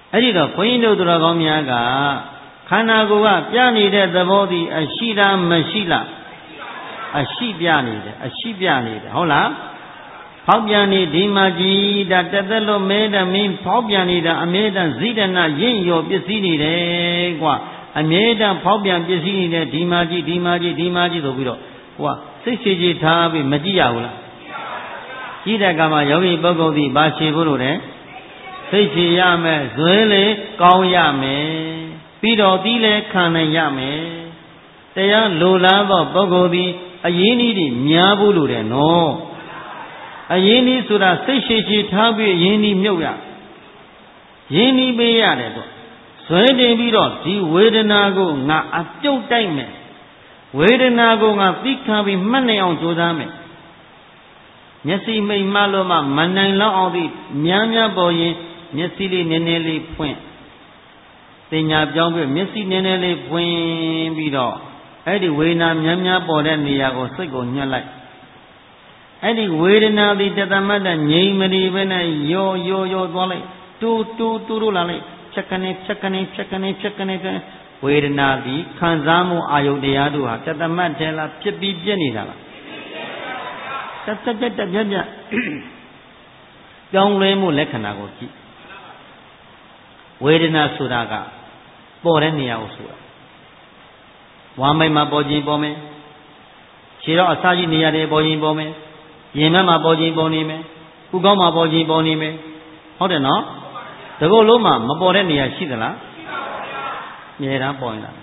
အဲ့ဒီတော့ဘုန်းကြီးတို့တော်ကောင်းများကခန္ဓာကိုယ်ကပြနေတဲ့သဘောသည်အရှိလားမရှိလားအရှိပြနေတယ်အရှိပြနေတယ်ဟုတ်လားဖောက်ပြန်နေဒီမှာကြည်ဒါတသက်လို့မဲတမင်းဖောက်ပြန်နေတာအမြဲတမ်းဇိဒနာရင့်ရောပစ္စည်းနေတယ်ကွာအမြဲတမ်းဖောက်ပြန်ပစ္စည်းနေတဲ့ဒီမှာကြည်ဒီမှာကြည်ဒီမှာကြည်ဆိုပြီးတော့ဟိုကစိတ်ရှိရှိထားပြီးမကြည့်ရဘူးလားကြည့်တဲ့အခါမှာယောဂီပုဂ္ဂိုလ်ဒီဘာရှိဖို့လို့လဲစိတ်ရှိရမယ်ဇွဲလေကောင်းရမယ်ပြီးတော့သီးလေခံနိုင်ရမယ်တရားလိုလားသောပုဂ္ဂိုလ်သည်အရင်းဤတွေများဘူးလို့တယ်နော်အရင်းဤဆိုတာစိတ်ရှိရှိထားပြီးအရင်းဤမြုပ်ရရင်းဤပေးရတယ်တော့ဇွဲတင်ပြီးတော့ဒီဝေဒနာကိုငါအပြုတ်တိုက်မယ်ဝေဒနာကိုငါသိခံပြီးမှတ်နိုင်အောင်ကြိုးစားမယ်မျက်စိမိတ်မှလို့မှမနိုင်လောက်အောင်ဒီများများပေါ်ရင်မျက်စိလေးနည်းနည်းလေးဖွင့်တင်ညာပြောင်းပြီးမျက်စိနည်းနည်းလေးဖွင့်ပြီးတော့အဲ့ဒီဝေဒနာများများပေါ်တဲ့နေရာကိုစိတ်ကိုညှက်လိုက်အဲ့ဒီဝေဒနာဒီတသမတ်တငြိမ်မနေပဲနဲ့ရောရောရောသွားလိုက်တူတူတူတူလာလိုက်ဖြက်ကနေဖြက်ကနေဖြက်ကနေဖြက်ကနေဝေဒနာဒီခံစားမှုအာယုတရားတို့ဟာတသမတ်ထဲလားဖြစ်ပြီးပြည့်နေတာလားတက်တက်တက်တက်ပြပြပြောင်းလဲမှုလက္ခဏာကိုကြည့်ဝေဒနာဆိုတာကပေါ်တဲ့နေရာကိုဆိုတာဝမ်းမိုက်မှာပေါ်ခြင်းပေါ်မယ်ခြေတော့အစာကြီးနေရာတွေပေါ်ခြင်းပေါ်မယ်ရင်မမှာပေါ်ခြင်းပေါ်နေမယ်ဥကောင်းမှာပေါ်ခြင်းပေါ်နေမယ်ဟုတ်တယ်နော်တကုတ်လုံးမှာမပေါ်တဲ့နေရာရှိသလားရှိပါဘူးအများအားပေါ်နေတာ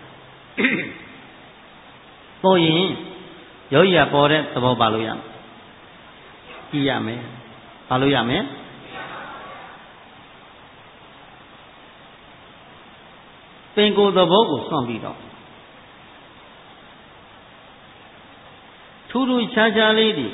ပေါ်ရင်ယောဂီကပေါ်တဲ့သဘောပါလို့ရမယ်ကြည့်ရမယ်ပါလို့ရမယ်ပင်ကိုယ်သဘောကိုစွန့်ပြီးတော့ထူးထူးခြားခြားလေးတွေ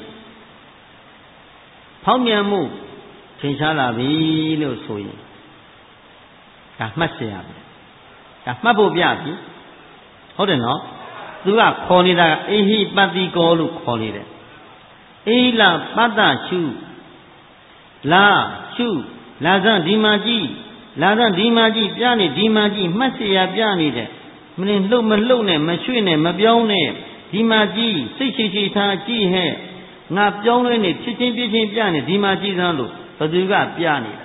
ဖောက်ပြန်မှုထင်ရှားလာပြီလို့ဆိုရင်ဒါမှတ်เสียရမယ်ဒါမှတ်ဖို့ပြပြီဟုတ်တယ်နော်သူကခေါ်နေတာအိဟိပတ္တိကောလို့ခေါ်နေတယ်အိလပတ္တရှုလာရှုလာစံဒီမှာကြည့်လာစံဒီမှာကြည့်ပြနေဒီမှာကြည့်မှတ်เสียရပြနေတယ်မင်းလှုပ်မလှုပ်နဲ့မရွှေ့နဲ့မပြောင်းနဲ့ဒီမှာကြည့်စိတ်ရှိရှိထားကြည့်ဟဲ့ငါပြောင်းလဲနေဖြစ်ချင်းပြချင်းပြနေဒီမှာကြည့်စမ်းလို့ဘသူကပြနေတာ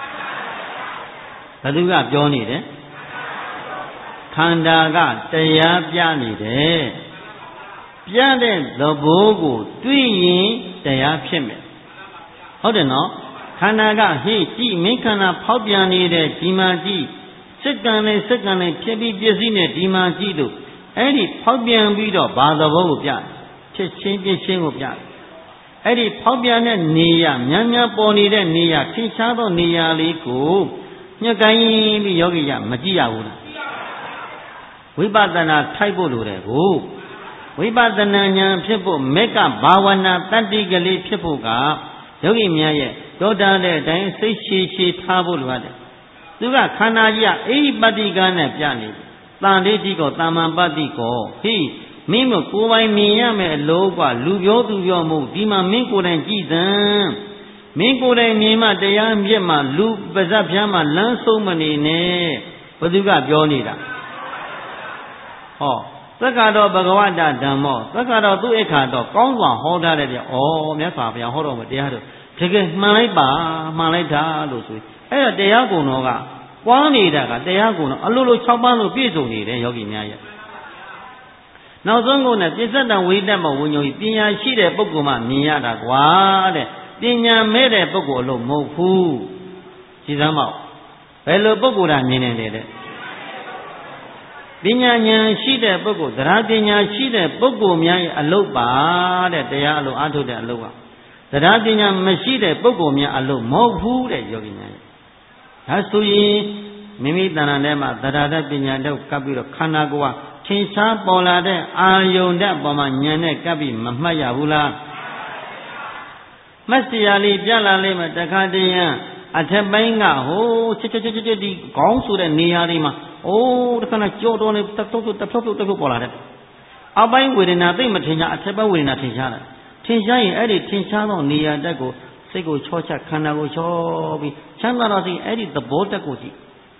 ဘသူကပြောနေတယ်ခန္ဓာကတရားပြနေတယ်ပြတဲ့သဘောကိုတွေ့ရင်တရားဖြစ်မယ်ဟုတ်တယ်နော်ခန္ဓာကဟေ့ကြည့်မင်းခန္ဓာဖောက်ပြန်နေတဲ့ဒီမှာကြည့်စိတ်ကံနဲ့စိတ်ကံနဲ့ဖြစ်ပြီးပြည့်စည်နေဒီမှာကြည့်လို့အဲ့ဒီဖောက်ပြန်ပြီးတော့ဘာသဘောကိုပြဖြစ်ချင်းပြချင်းကိုပြအဲ့ဒီဖောက်ပြန်တဲ့နေရာများများပေါ်နေတဲ့နေရာထင်ရှားသောနေရာလေးကိုညှက်ကိုင်းပြီးယောဂီကမကြည့်ရဘူးလားဝိပဿနာထိုက်ဖို့လိုတယ်ကိုဝိပဿနာဉာဏ်ဖြစ်ဖို့မေကဘာဝနာတတ္တိကလေးဖြစ်ဖို့ကယောဂီများရဲ့တောတာတဲ့အတိုင်းစိတ်ရှည်ရှည်ထားဖို့လိုရတယ်သူကခန္ဓာကြီးကအိပတ္တိကနဲ့ပြနေတယ်တန်လေးကြီးကောတာမန်ပတ္တိကောဟိမင်းမကိုယ်ပိုင်မြင်ရမယ်အလို့ကလူပြောသူပြောမဟုတ်ဒီမှာမင်းကိုယ်တိုင်ကြည့်စမ်းမင်းကိုယ်တိုင်မြင်မှတရားမြစ်မှလူပါဇက်ပြားမှလမ်းဆုံးမနေနဲ့ဘသူကပြောနေတာဟောသက္ကာတော်ဘဂဝတဓမ္မောသက္ကာတော်သူ့အခါတော့ကောင်းစွာဟောထားတယ်ပြဩမြတ်စွာဘုရားဟောတော်မူတရားတို့တကယ်မှန်လိုက်ပါမှန်လိုက်တာလို့ဆိုအဲ့ဒါတရားကုံတော်ကပွားနေတာကတရားကုံတော်အလိုလို၆ပါးလို့ပြည့်စုံနေတယ်ယောဂီများရဲ့နောက်ဆုံးကုန်နဲ့ပြစ္ဆတံဝိတ္တမဝိညုပညာရှိတဲ့ပုဂ္ဂိုလ်မှမြင်ရတာကွာတဲ့ပညာမဲ့တဲ့ပုဂ္ဂိုလ်လို့မဟုတ်ဘူးကြည်စမ်းပါဦးဘယ်လိုပုဂ္ဂိုလ်တာမြင်နေတယ်တဲ့ပညာဉာဏ်ရှိတဲ့ပုဂ္ဂိုလ်သရပညာရှိတဲ့ပုဂ္ဂိုလ်များရဲ့အလုပ်ပါတဲ့တရားအလုပ်အထုတ်တဲ့အလုပ်ပါသရပညာမရှိတဲ့ပုဂ္ဂိုလ်များအလုပ်မဟုတ်ဘူးတဲ့ယောဂီများရဲ့ဒါဆိုရင်မိမိတဏ္ဍာထဲမှာသရတပညာတော့ကပ်ပြီးတော့ခန္ဓာကိုယ်ကထင်ရှားပေါ်လာတဲ့အာယုန်တဲ့ပေါ်မှာဉာဏ်နဲ့ကပ်ပြီးမမှတ်ရဘူးလားမှတ်စရာလေးပြလာလိမ့်မယ်တခါတည်းရန်အထက်ပိုင်းကဟိုးချစ်ချစ်ချစ်ချစ်ဒီခေါင်းဆိုတဲ့နေရာတွေမှာအိုးတခါနဲ့ကြောတော်နေတဖြုတ်ဖြုတ်တဖြုတ်ဖြုတ်တဖြုတ်ပေါ်လာတဲ့အောက်ပိုင်းဝေဒနာသိမထင်ရှားအထက်ပိုင်းဝေဒနာထင်ရှားတယ်ထင်ရှားရင်အဲ့ဒီထင်ရှားသောနေရာတက်ကိုစိတ်ကိုချောချခန္ဓာကိုချောပြီးချမ်းသာတော့စိတ်အဲ့ဒီသဘောတက်ကိုကြည့်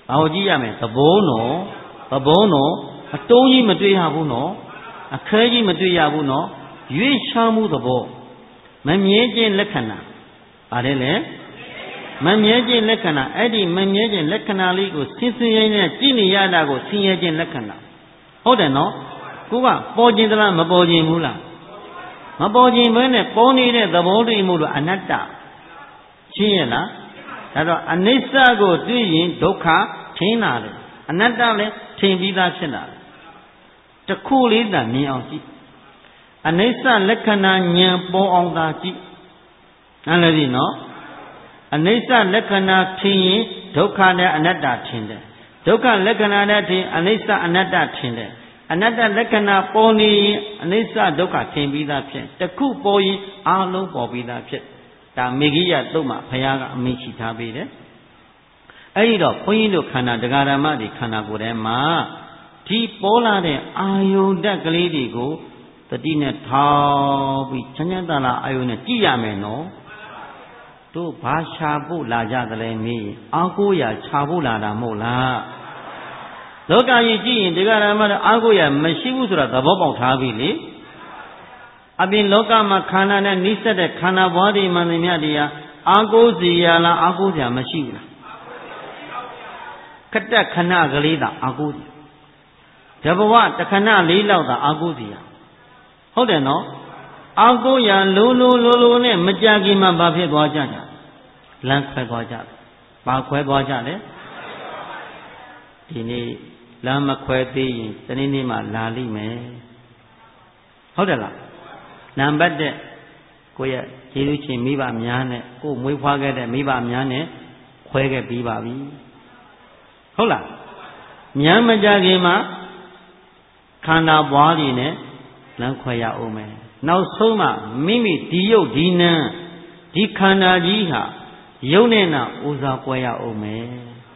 ဘာကြည့်ရမလဲသဘောနော်သဘောနော်အတုံးကြီးမတွေ့ရဘူးနော်အခဲကြီးမတွေ့ရဘူးနော်ရွေ့ရှားမှုသဘောမမြဲခြင်းလက္ခဏာပါတယ်လေမမြဲခြင်းလက္ခဏာအဲ့ဒီမမြဲခြင်းလက္ခဏာလေးကိုဆင်းဆင်းရဲနဲ့ကြည့်နေရတာကိုဆင်းရဲခြင်းလက္ခဏာဟုတ်တယ်နော်ကိုကပေါ်ခြင်းသလားမပေါ်ခြင်းဘူးလားမပေါ်ခြင်းဘဲနဲ့ပေါ်နေတဲ့သဘောတွေ့မှုလို့အနတ္တရှင်းရလားဒါတော့အနိစ္စကိုတွေ့ရင်ဒုက္ခထင်လာတယ်အနတ္တလည်းထင်ပြီးသားဖြစ်လာတယ်တခုလေးသာမြင်အောင်ကြည့်အနိစ္စလက္ခဏာဉာဏ်ပေါ်အောင်သာကြည့်နားလည်ပြီနော်အနိစ္စလက္ခဏာထင်ရင်ဒုက္ခနဲ့အနတ္တထင်တယ်ဒုက္ခလက္ခဏာနဲ့ထင်အနိစ္စအနတ္တထင်တယ်အနတ္တလက္ခဏာပေါ်နေရင်အနိစ္စဒုက္ခထင်ပြီးသားဖြစ်တခုပေါ်ရင်အလုံးပေါ်ပြီးသားဖြစ်ဒါမေဂိယတုတ်မှာဘုရားကအမိန့်ရှိထားပေးတယ်အဲ့ဒီတော့ဘုန်းကြီးတို့ခန္ဓာတရားဓမ္မတွေခန္ဓာကိုယ်ထဲမှာဒီပေါ်လာတဲ့အာယုန်တက်ကလေးတွေကိုတတိနဲ့ထောက်ပြီးချမ်းချမ်းသာသာအာယုန်နဲ့ကြည့်ရမယ်နော်တို့ဘာရှာဖို့လာကြသလဲမေးအာကိုရာခြာဖို့လာတာမဟုတ်လားလောကကြီးကြည့်ရင်တရားဓမ္မတော့အာကိုရာမရှိဘူးဆိုတာသဘောပေါက်ထားပြီလေအပြင်လောကမှာခန္ဓာနဲ့နှိစက်တဲ့ခန္ဓာဘဝတွေမှန်သမျှတရားအာကိုစီရလားအာကိုစရာမရှိဘူးလားခတ္တခဏကလေးသာအာကိုစီတဘဝတခဏလေးလောက်သာအာကိုစီရဟုတ်တယ်နော်အာကိုရာလုံးလုံးလုံးလုံးနဲ့မကြခင်မှာဘာဖြစ်သွားကြကြလမ်းခွဲသွားကြဘာခွဲသွားကြလဲဒီနေ့လမ်းမခွဲသေးရင်တနေ့နေ့မှလာလိမ့်မယ်ဟုတ်တယ်လားနံပါတ်တစ်ကိုယ့်ရဲ့ကျေးဇူးရှင်မိဘများနဲ့ကိုယ်မွေးဖွားခဲ့တဲ့မိဘများနဲ့ခွဲခဲ့ပြီးပါပြီဟုတ်လားညာမကြခင်မှာခန္ဓာပွားတွေနဲ့လမ်းခွဲရအောင်မယ်နောက်ဆုံးမှမိမိဒီယုတ်ဒီနံဒီခန္ဓာကြီးဟာယုတ်နဲ့နာဥစားကွဲရအောင်မယ်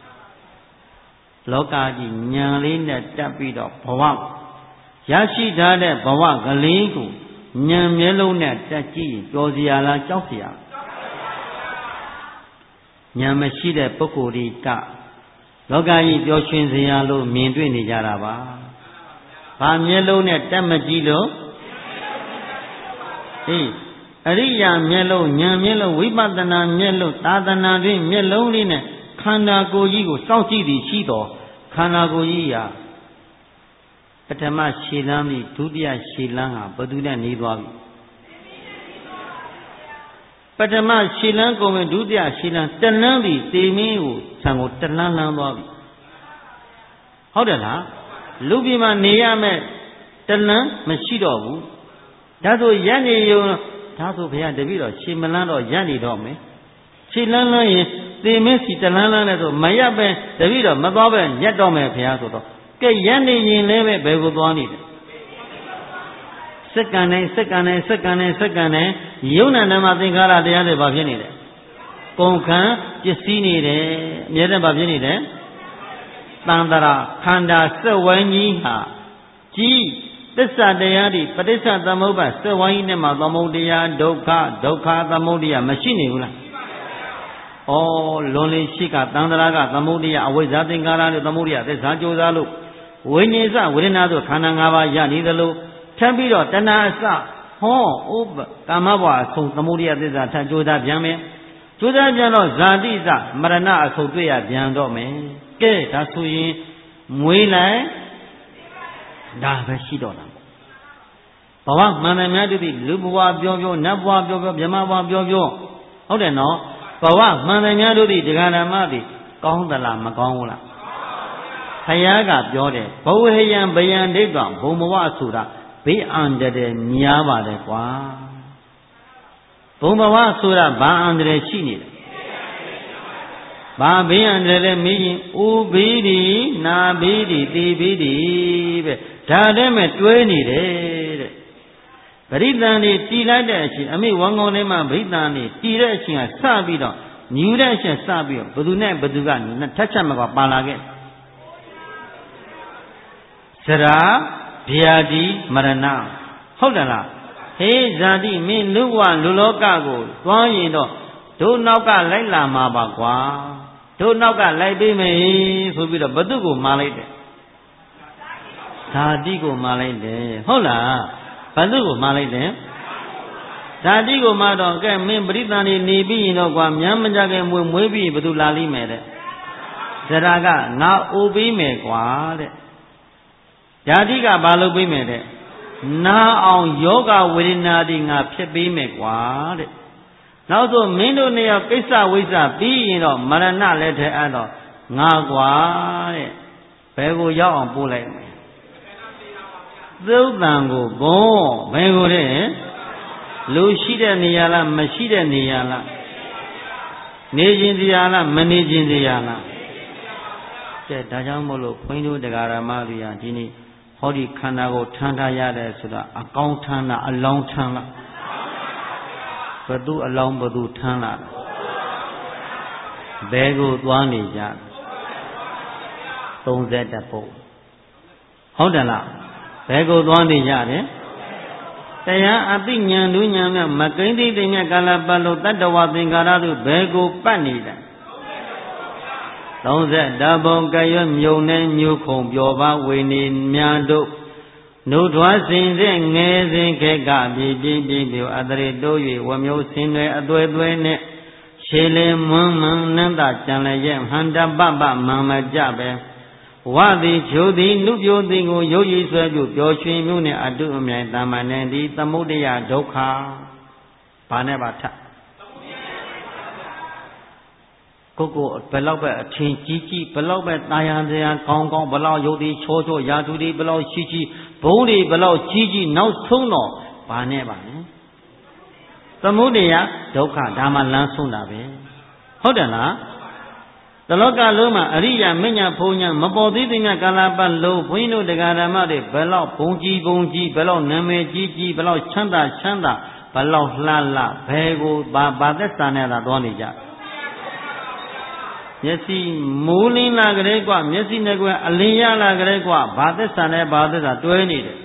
လောကကြီးညာလေးနဲ့တက်ပြီးတော့ဘဝရရှိထားတဲ့ဘဝကလေးကိုဉာဏ်မျက်လုံးနဲ့တက်ကြည့်ကြော်စရာလားကြောက်စရာဉာဏ်မရှိတဲ့ပုဂ္ဂိုလ်တွေကလောကကြီးပျော်ရွှင်စရာလို့မြင်တွေ့နေကြတာပါဘာမျက်လုံးနဲ့တက်မကြည့်လို့ဟေးအရိယာမျက်လုံးဉာဏ်မျက်လုံးဝိပဿနာမျက်လုံးသာသနာတွင်မျက်လုံးလေးနဲ့ခန္ဓာကိုယ်ကြီးကိုစောင့်ကြည့်သည်ရှိတော်ခန္ဓာကိုယ်ကြီးဟာပထမရှည်လန်းပြီးဒုတိယရှည်လန်းဟာဘယ်သူနဲ့နေသွားပြီပထမရှည်လန်းကုန်ပြီဒုတိယရှည်လန်းတလန်းပြီးတေမင်းကိုဆံကိုတလန်းလန်းသွားပြီဟုတ်တယ်လားလူပြည်မှာနေရမယ်တလန်းမရှိတော့ဘူးဒါဆိုရက်နေရုံဒါဆိုဘုရားတပည့်တော်ရှည်မလန်းတော့ရက်နေတော့မယ်ရှည်လန်းလန်းရင်တေမင်းစီတလန်းလန်းနဲ့ဆိုမရက်ပဲတပည့်တော်မသွားပဲညက်တော့မယ်ဘုရားဆိုတော့ကဲရက်နေရင်လည်းပဲဘယ်ကိုသွားနေတယ်စက္ကန့်တိုင်းစက္ကန့်တိုင်းစက္ကန့်တိုင်းစက္ကန့်တိုင်းယုံနာနာမသင်္ခါရတရားတွေဘာဖြစ်နေလဲကုန်ခံပစ္စည်းနေတယ်အမြဲတမ်းဘာဖြစ်နေတယ်တန်တရာခန္ဓာစက်ဝိုင်းကြီးဟာကြီးသစ္စာတရားတွေပဋိစ္စသမုပ္ပါစက်ဝိုင်းကြီးနဲ့မှသမုဒ္ဒရာဒုက္ခဒုက္ခသမုဒ္ဒရာမရှိနေဘူးလားဩလွန်လေရှိကတန်တရာကသမုဒ္ဒရာအဝိဇ္ဇာသင်္ခါရလို့သမုဒ္ဒရာသစ္စာကြိုးစားလို့ဝိညာဉ်စဝေဒနာဆိုခန္ဓာ၅ပါးရနေသလိုထပ်ပြီးတော့တဏှာအစဟောဥပကာမဘဝအဆုံးသမုဒိယသစ္စာထပ်ကြိုးစားပြန်မယ်ကြိုးစားပြန်တော့ဇာတိစမရဏအဆုံးတွေ့ရပြန်တော့မယ်ကဲဒါဆိုရင်မွေးလိုက်ဒါပဲရှိတော့တာဘဝမှန်တယ်များတူသည်လူဘဝပြောပြောနတ်ဘဝပြောပြောဗြဟ္မဘဝပြောပြောဟုတ်တယ်နော်ဘဝမှန်တယ်များတူသည်တရားဓမ္မသည်ကောင်းသလားမကောင်းဘူးလားဘုရားကပြောတယ်ဘဝဟယံဗယံဒိဋ္ဌံဘုံဘဝဆိုတာဘေးအန္တရာယ်များပါတယ်ကွာဘုံဘဝဆိုတာဘာအန္တရာယ်ရှိနေလဲဘာဘေးအန္တရာယ်လဲမေးရင်ဥဘေးဒီနာဘေးဒီသေဘေးဒီပဲဒါတည်းမဲ့တွဲနေတယ်တဲ့ပရိသန်တွေတီလိုက်တဲ့အချိန်အမိဝံကုံထဲမှာပရိသန်တွေတီတဲ့အချိန်ကစပြီးတော့ညူတဲ့အချိန်စပြီးတော့ဘသူနဲ့ဘသူကထက်ချက်မကွာပါလာခဲ့စရာဗျာတိမရဏဟုတ်တယ်လားဟေးဇာတိမင်းလူဘဝလူလောကကိုသွားရင်တော့တို့နောက်ကလိုက်လာမှာပါကွာတို့နောက်ကလိုက်ပြီးမယ်ဆိုပြီးတော့ဘသူ့ကိုမှားလိုက်တယ်ဓာတိကိုမှားလိုက်တယ်ဟုတ်လားဘသူ့ကိုမှားလိုက်တယ်ဓာတိကိုမှားတော့ကဲမင်းပရိသန်နေနေပြီးရင်တော့ကွာမြမ်းမကြခင်မွေမွေးပြီးဘသူလာလိမ့်မယ်တဲ့ဇရာကငါအိုပေးမယ်ကွာတဲ့ဓာတိကဘာလုပ်ပေးမယ်တဲ့နာအောင်ယောဂဝေဒနာတွေငါဖြစ်ပေးမယ်ကွာတဲ့နောက်ဆိုမင်းတို့နေရာကိစ္စဝိစ္စပြီးရင်တော့မရဏလည်းထဲအပ်တော့ငါကွာတဲ့ဘယ်ကိုရောက်အောင်ပို့လိုက်မယ်သုတ်တန်ကိုဘုံဘယ်ကိုတဲ့လူရှိတဲ့နေရာလားမရှိတဲ့နေရာလားနေခြင်းတရားလားမနေခြင်းတရားလားကဲဒါကြောင့်မို့လို့ဘုန်းကြီးတို့တရားဓမ္မတွေဟာဒီနေ့ဟောဒီခန္ဓာကိုထမ်းထားရတယ်ဆိုတာအကောင်းထမ်းလားအလောင်းထမ်းလားဘသူအလောင်းဘသူထမ်းလာဘယ်ကိုသွားနေကြသုံးဆယ်တပုတ်ဟုတ်တယ်လားဘယ်ကိုသွားနေကြတယ်တရားအသိဉာဏ်တို့ဉာဏ်များမကိန်းသိတိမြတ်ကာလပတ်လို့တတ္တဝသင်္ကာရတို့ဘယ်ကိုပတ်နေတာသုံးဆယ်တပုံကရွမြုံနေမြို့ခုံပျော်ပါဝေနေများတို့နှုတ်ထွားစင်တဲ့ငယ်စဉ်ခေကပြည်ပြည်ပြည်ပြည်အတရေတိုး၍ဝမျိုးစင်တွေအသွဲသွဲနဲ့ရှေလေမွန်းမန်းနန္တကြံလည်းရဲ့ဟန္တပပမံမကြပဲဝသည်ချိုသည်နုပြိုသည်ကိုရုပ်ရည်ဆွဲပြုပျော်ရွှင်မှုနဲ့အတုအမြိုင်တမ္မာနေသည်သမုဒယဒုက္ခဘာနဲ့ပါထကိုကိုဘယ်လောက်ပဲအထင်ကြီးကြီးဘယ်လောက်ပဲတာယာတရားကောင်းကောင်းဘယ်လောက်ရုပ်သည်ချောချောရာသူတွေဘယ်လောက်ရှိရှိဘုံတွေဘယ်လောက်ကြီးကြီးနောက်ဆုံးတော့ဘာနဲ့ပါလဲသမုဒယဒုက္ခဒါမှလမ်းဆုံးတာပဲဟုတ်တယ်လားတလောကလုံးမှာအရိယာမညာဘုံညာမပေါ်သေးသေးများကာလပတ်လုံးဘုန်းကြီးတို့တရားဓမ္မတွေဘယ်လောက်ဘုံကြီးဘုံကြီးဘယ်လောက်နာမည်ကြီးကြီးဘယ်လောက်ချမ်းသာချမ်းသာဘယ်လောက်လှလှဘယ်ကိုဘာဘာသက်စာနဲ့သာသွားနေကြမျက်စိမိုးလင်းလာကြတဲ့ကွမျက်စိနဲ့ကွအလင်းရလာကြတဲ့ကွဘာသက်စာနဲ့ဘာသက်စာတွဲနေတယ်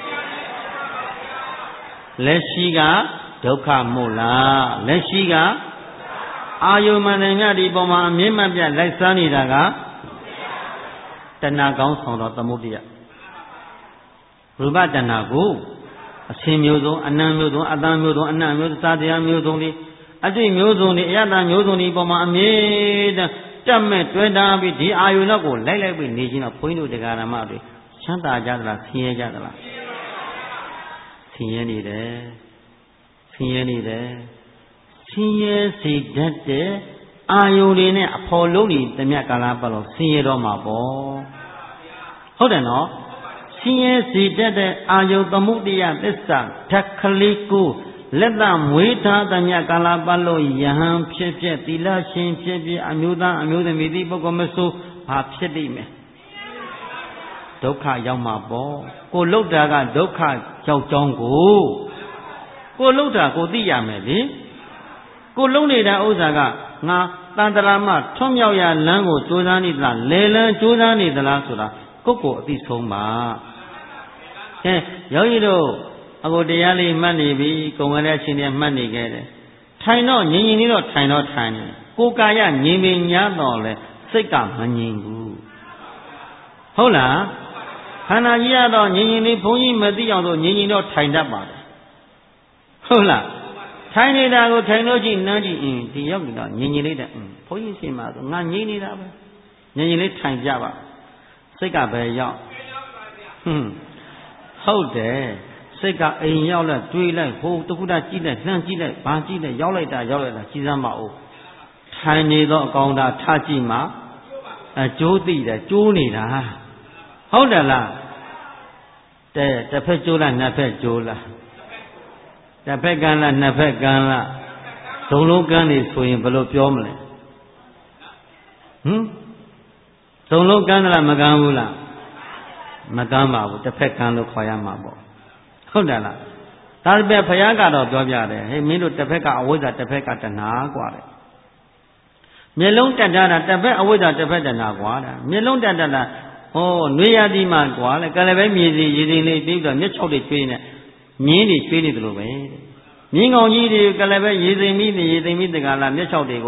လက်ရှိကဒုက္ခမို့လားလက်ရှိကအာယုမဏညဒီပုံမှာအမြင့်မပြတ်လိုက်စားနေတာကတဏှာကောင်းဆောင်တော့သမုဒိယရူပတဏှာကိုအစင်မျိုးစုံအနံမျိုးစုံအတန်မျိုးစုံအနံမျိုးစာတရားမျိုးစုံဒီအစိတ်မျိုးစုံဒီအယတမျိုးစုံဒီပုံမှာအမြင့်တက်မဲ့တွဲတာပြီးဒီအာယုနောက်ကိုလိုက်လိုက်ပြီးနေခြင်းတော့ဘုန်းကြီးတို့တရားဓမ္မတွေချမ်းသာကြသလားဆင်းရဲကြသလားဆင်းရဲနေတယ်ဆင်းရဲနေတယ်ဆင်းရဲစေတတ်တဲ့အာယုန်တွေနဲ့အဖော်လုံးတွေတမျက်ကာလပတ်လို့ဆင်းရဲတော့မှာပေါ့ဟုတ်တယ်နော်ဆင်းရဲစေတတ်တဲ့အာယုန်သမုဒိယသစ္စာဓာတ်ကလေးကိုလက်သမွေးထားတမျက်ကာလပတ်လို့ယဟန်ဖြစ်ဖြစ်သီလရှင်ဖြစ်ဖြစ်အမျိုးသားအမျိုးသမီးဒီပုဂ္ဂိုလ်မဆိုဘာဖြစ်နေမယ်ဒုက္ခရောက်မှာပေါ့ကိုလှုပ်တာကဒုက္ခရောက်ကြောင်းကိုကိုလှုပ်တာကိုသိရမယ်လေကိုလုံးနေတာဥစ္စာကငါတန်တရာမထွံ့မြောက်ရလမ်းကိုကြိုးစားနေသလားလဲလန်းကြိုးစားနေသလားဆိုတာကိုယ့်ကိုအသိဆုံးပါကဲယောဂီတို့အခုတရားလေးမှတ်နေပြီကုံရတဲ့အချိန်လေးမှတ်နေခဲ့တယ်ထိုင်တော့ငြိမ်ငြိမ်လေးတော့ထိုင်တော့ထိုင်တယ်ကိုယ်ကာယငြိမ်ငြိမ်ညားတော့လဲစိတ်ကမငြိမ်ဘူးဟုတ်လားခန္ဓာကြီးရတော့ငြိမ်ငြိမ်လေးဘုန်းကြီးမသိအောင်ဆိုငြိမ်ငြိမ်တော့ထိုင်တတ်ပါတယ်ဟုတ်လားထိုင်နေတာကိုထိုင်လို့ကြည့်နမ်းကြည့်အင်းဒီရောက်နေတာငြိမ်ငြိမ်လေးတဲ့အင်းဘုန်းကြီးရှိမှဆိုငါငြိမ်နေတာပဲငြိမ်ငြိမ်လေးထိုင်ကြပါစိတ်ကပဲရောက်ဟွန်းဟုတ်တယ်စိတ်ကအိမ်ရောက်လိုက်တွေးလိုက်ဟိုတခုတည်းကြည့်လိုက်လှမ်းကြည့်လိုက်ဘာကြည့်လိုက်ရောက်လိုက်တာရောက်လိုက်တာကြည်စမ်းပါဦးထိုင်နေတော့အကောင်တာထားကြည့်မှအကျိုးသိတယ်ကျိုးနေတာဟုတ်တယ်လားတဲ့တစ်ဖက်ကျိုးလားနှစ်ဖက်ကျိုးလားတစ်ဖက်ကန်းလားနှစ်ဖက်ကန်းလားဒုံလုံးကန်းနေဆိုရင်ဘယ်လိုပြောမလဲဟမ်ဒုံလုံးကန်းလားမကန်းဘူးလားမကန်းပါဘူးတစ်ဖက်ကန်းလို့ခေါ်ရမှာပေါ့ဟုတ်တယ်လားဒါပေမဲ့ဘုရားကတော့ပြောပြတယ်ဟေးမင်းတို့တစ်ဖက်ကအဝိဇ္ဇာတစ်ဖက်ကတဏှာกว่าတယ်မျက်လုံးတက်တာတစ်ဖက်အဝိဇ္ဇာတစ်ဖက်တဏှာกว่าတာမျက်လုံးတက်တာဟောနွေရသည်မှာกว่าလေကလည်းပဲမြေစီရေစီလေးပြီးတော့မျက်ခြောက်တွေကျွေးနေမြင်းတွေကျွေးနေတယ်လို့ပဲမြင်းကောင်ကြီးတွေကလည်းပဲရေစိမ်မိရေစိမ်မိတကလားမျက်ခြောက်တွေကို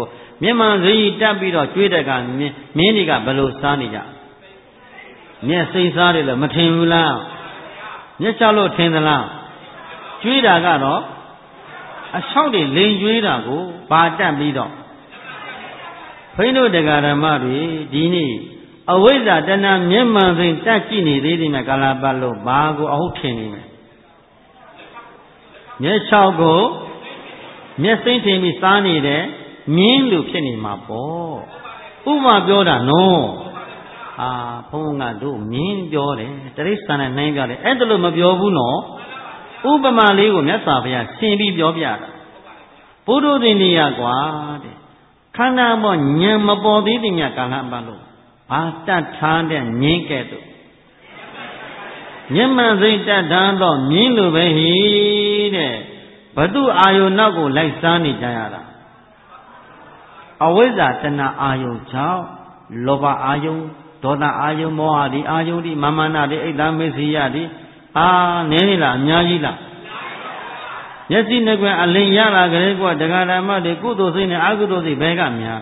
မျက်မှန်စိတက်ပြီးတော့ကျွေးတဲ့ကမင်းမင်းတွေကဘယ်လိုစားနေကြမျက်စိစားတယ်လို့မထင်ဘူးလားမျက်ချောက်လို့ထင်သလားကျွေးတာကတော့အလျှောက်တွေလိန်ကျွေးတာကိုပါတက်ပြီးတော့ဘိန်းတို့တရားဓမ္မတွေဒီနေ့အဝိဇ္ဇာတဏမျက်မှန်စိတက်ကြည့်နေသေးတယ်နဲ့ကာလပတ်လို့ဘာကိုအဟုတ်ထင်နေမယ်မျက်ချောက်ကိုမျက်စိထင်ပြီးစားနေတယ်မြင်းလူဖြစ်နေမှာပေါ့ဥပမာပြောတာနော်အာဘုန်းကတို့မြင်းပြောတယ်တရိစ္ဆာန်နဲ့နှိုင်းပြတယ်အဲ့ဒါလို့မပြောဘူးနော်ဥပမာလေးကိုမြတ်စွာဘုရားရှင်းပြီးပြောပြတာဘုဒ္ဓသင်တရားကွာတဲ့ခန္ဓာပေါ်ဉာဏ်မပေါ်သေးတဲ့မြတ်ကာလပတ်လို့ဘာတတ်ထားတဲ့ငင်းကဲ့သို့မျက်မှန်စိတ်တတ်ထားတော့မြင်းလိုပဲဟိတဲ့ဘု து အာယုန်နောက်ကိုလိုက်စားနေကြရတာအဝိဇ္ဇာတဏအာယုန်ကြောင့်လောဘအာယုန်ဒေါသအာယုန်မောဟဒီအာယုန်ဒီမာမနာဒီအိတ်တမေစီယဒီအာနည်းနေလားအများကြီးလားမျက်စိနှကွယ်အလင်ရလာကြတဲ့ကွာတရားဓမ္မတွေကုသိုလ်စိတ်နဲ့အကုသိုလ်စိတ်ဘဲကများ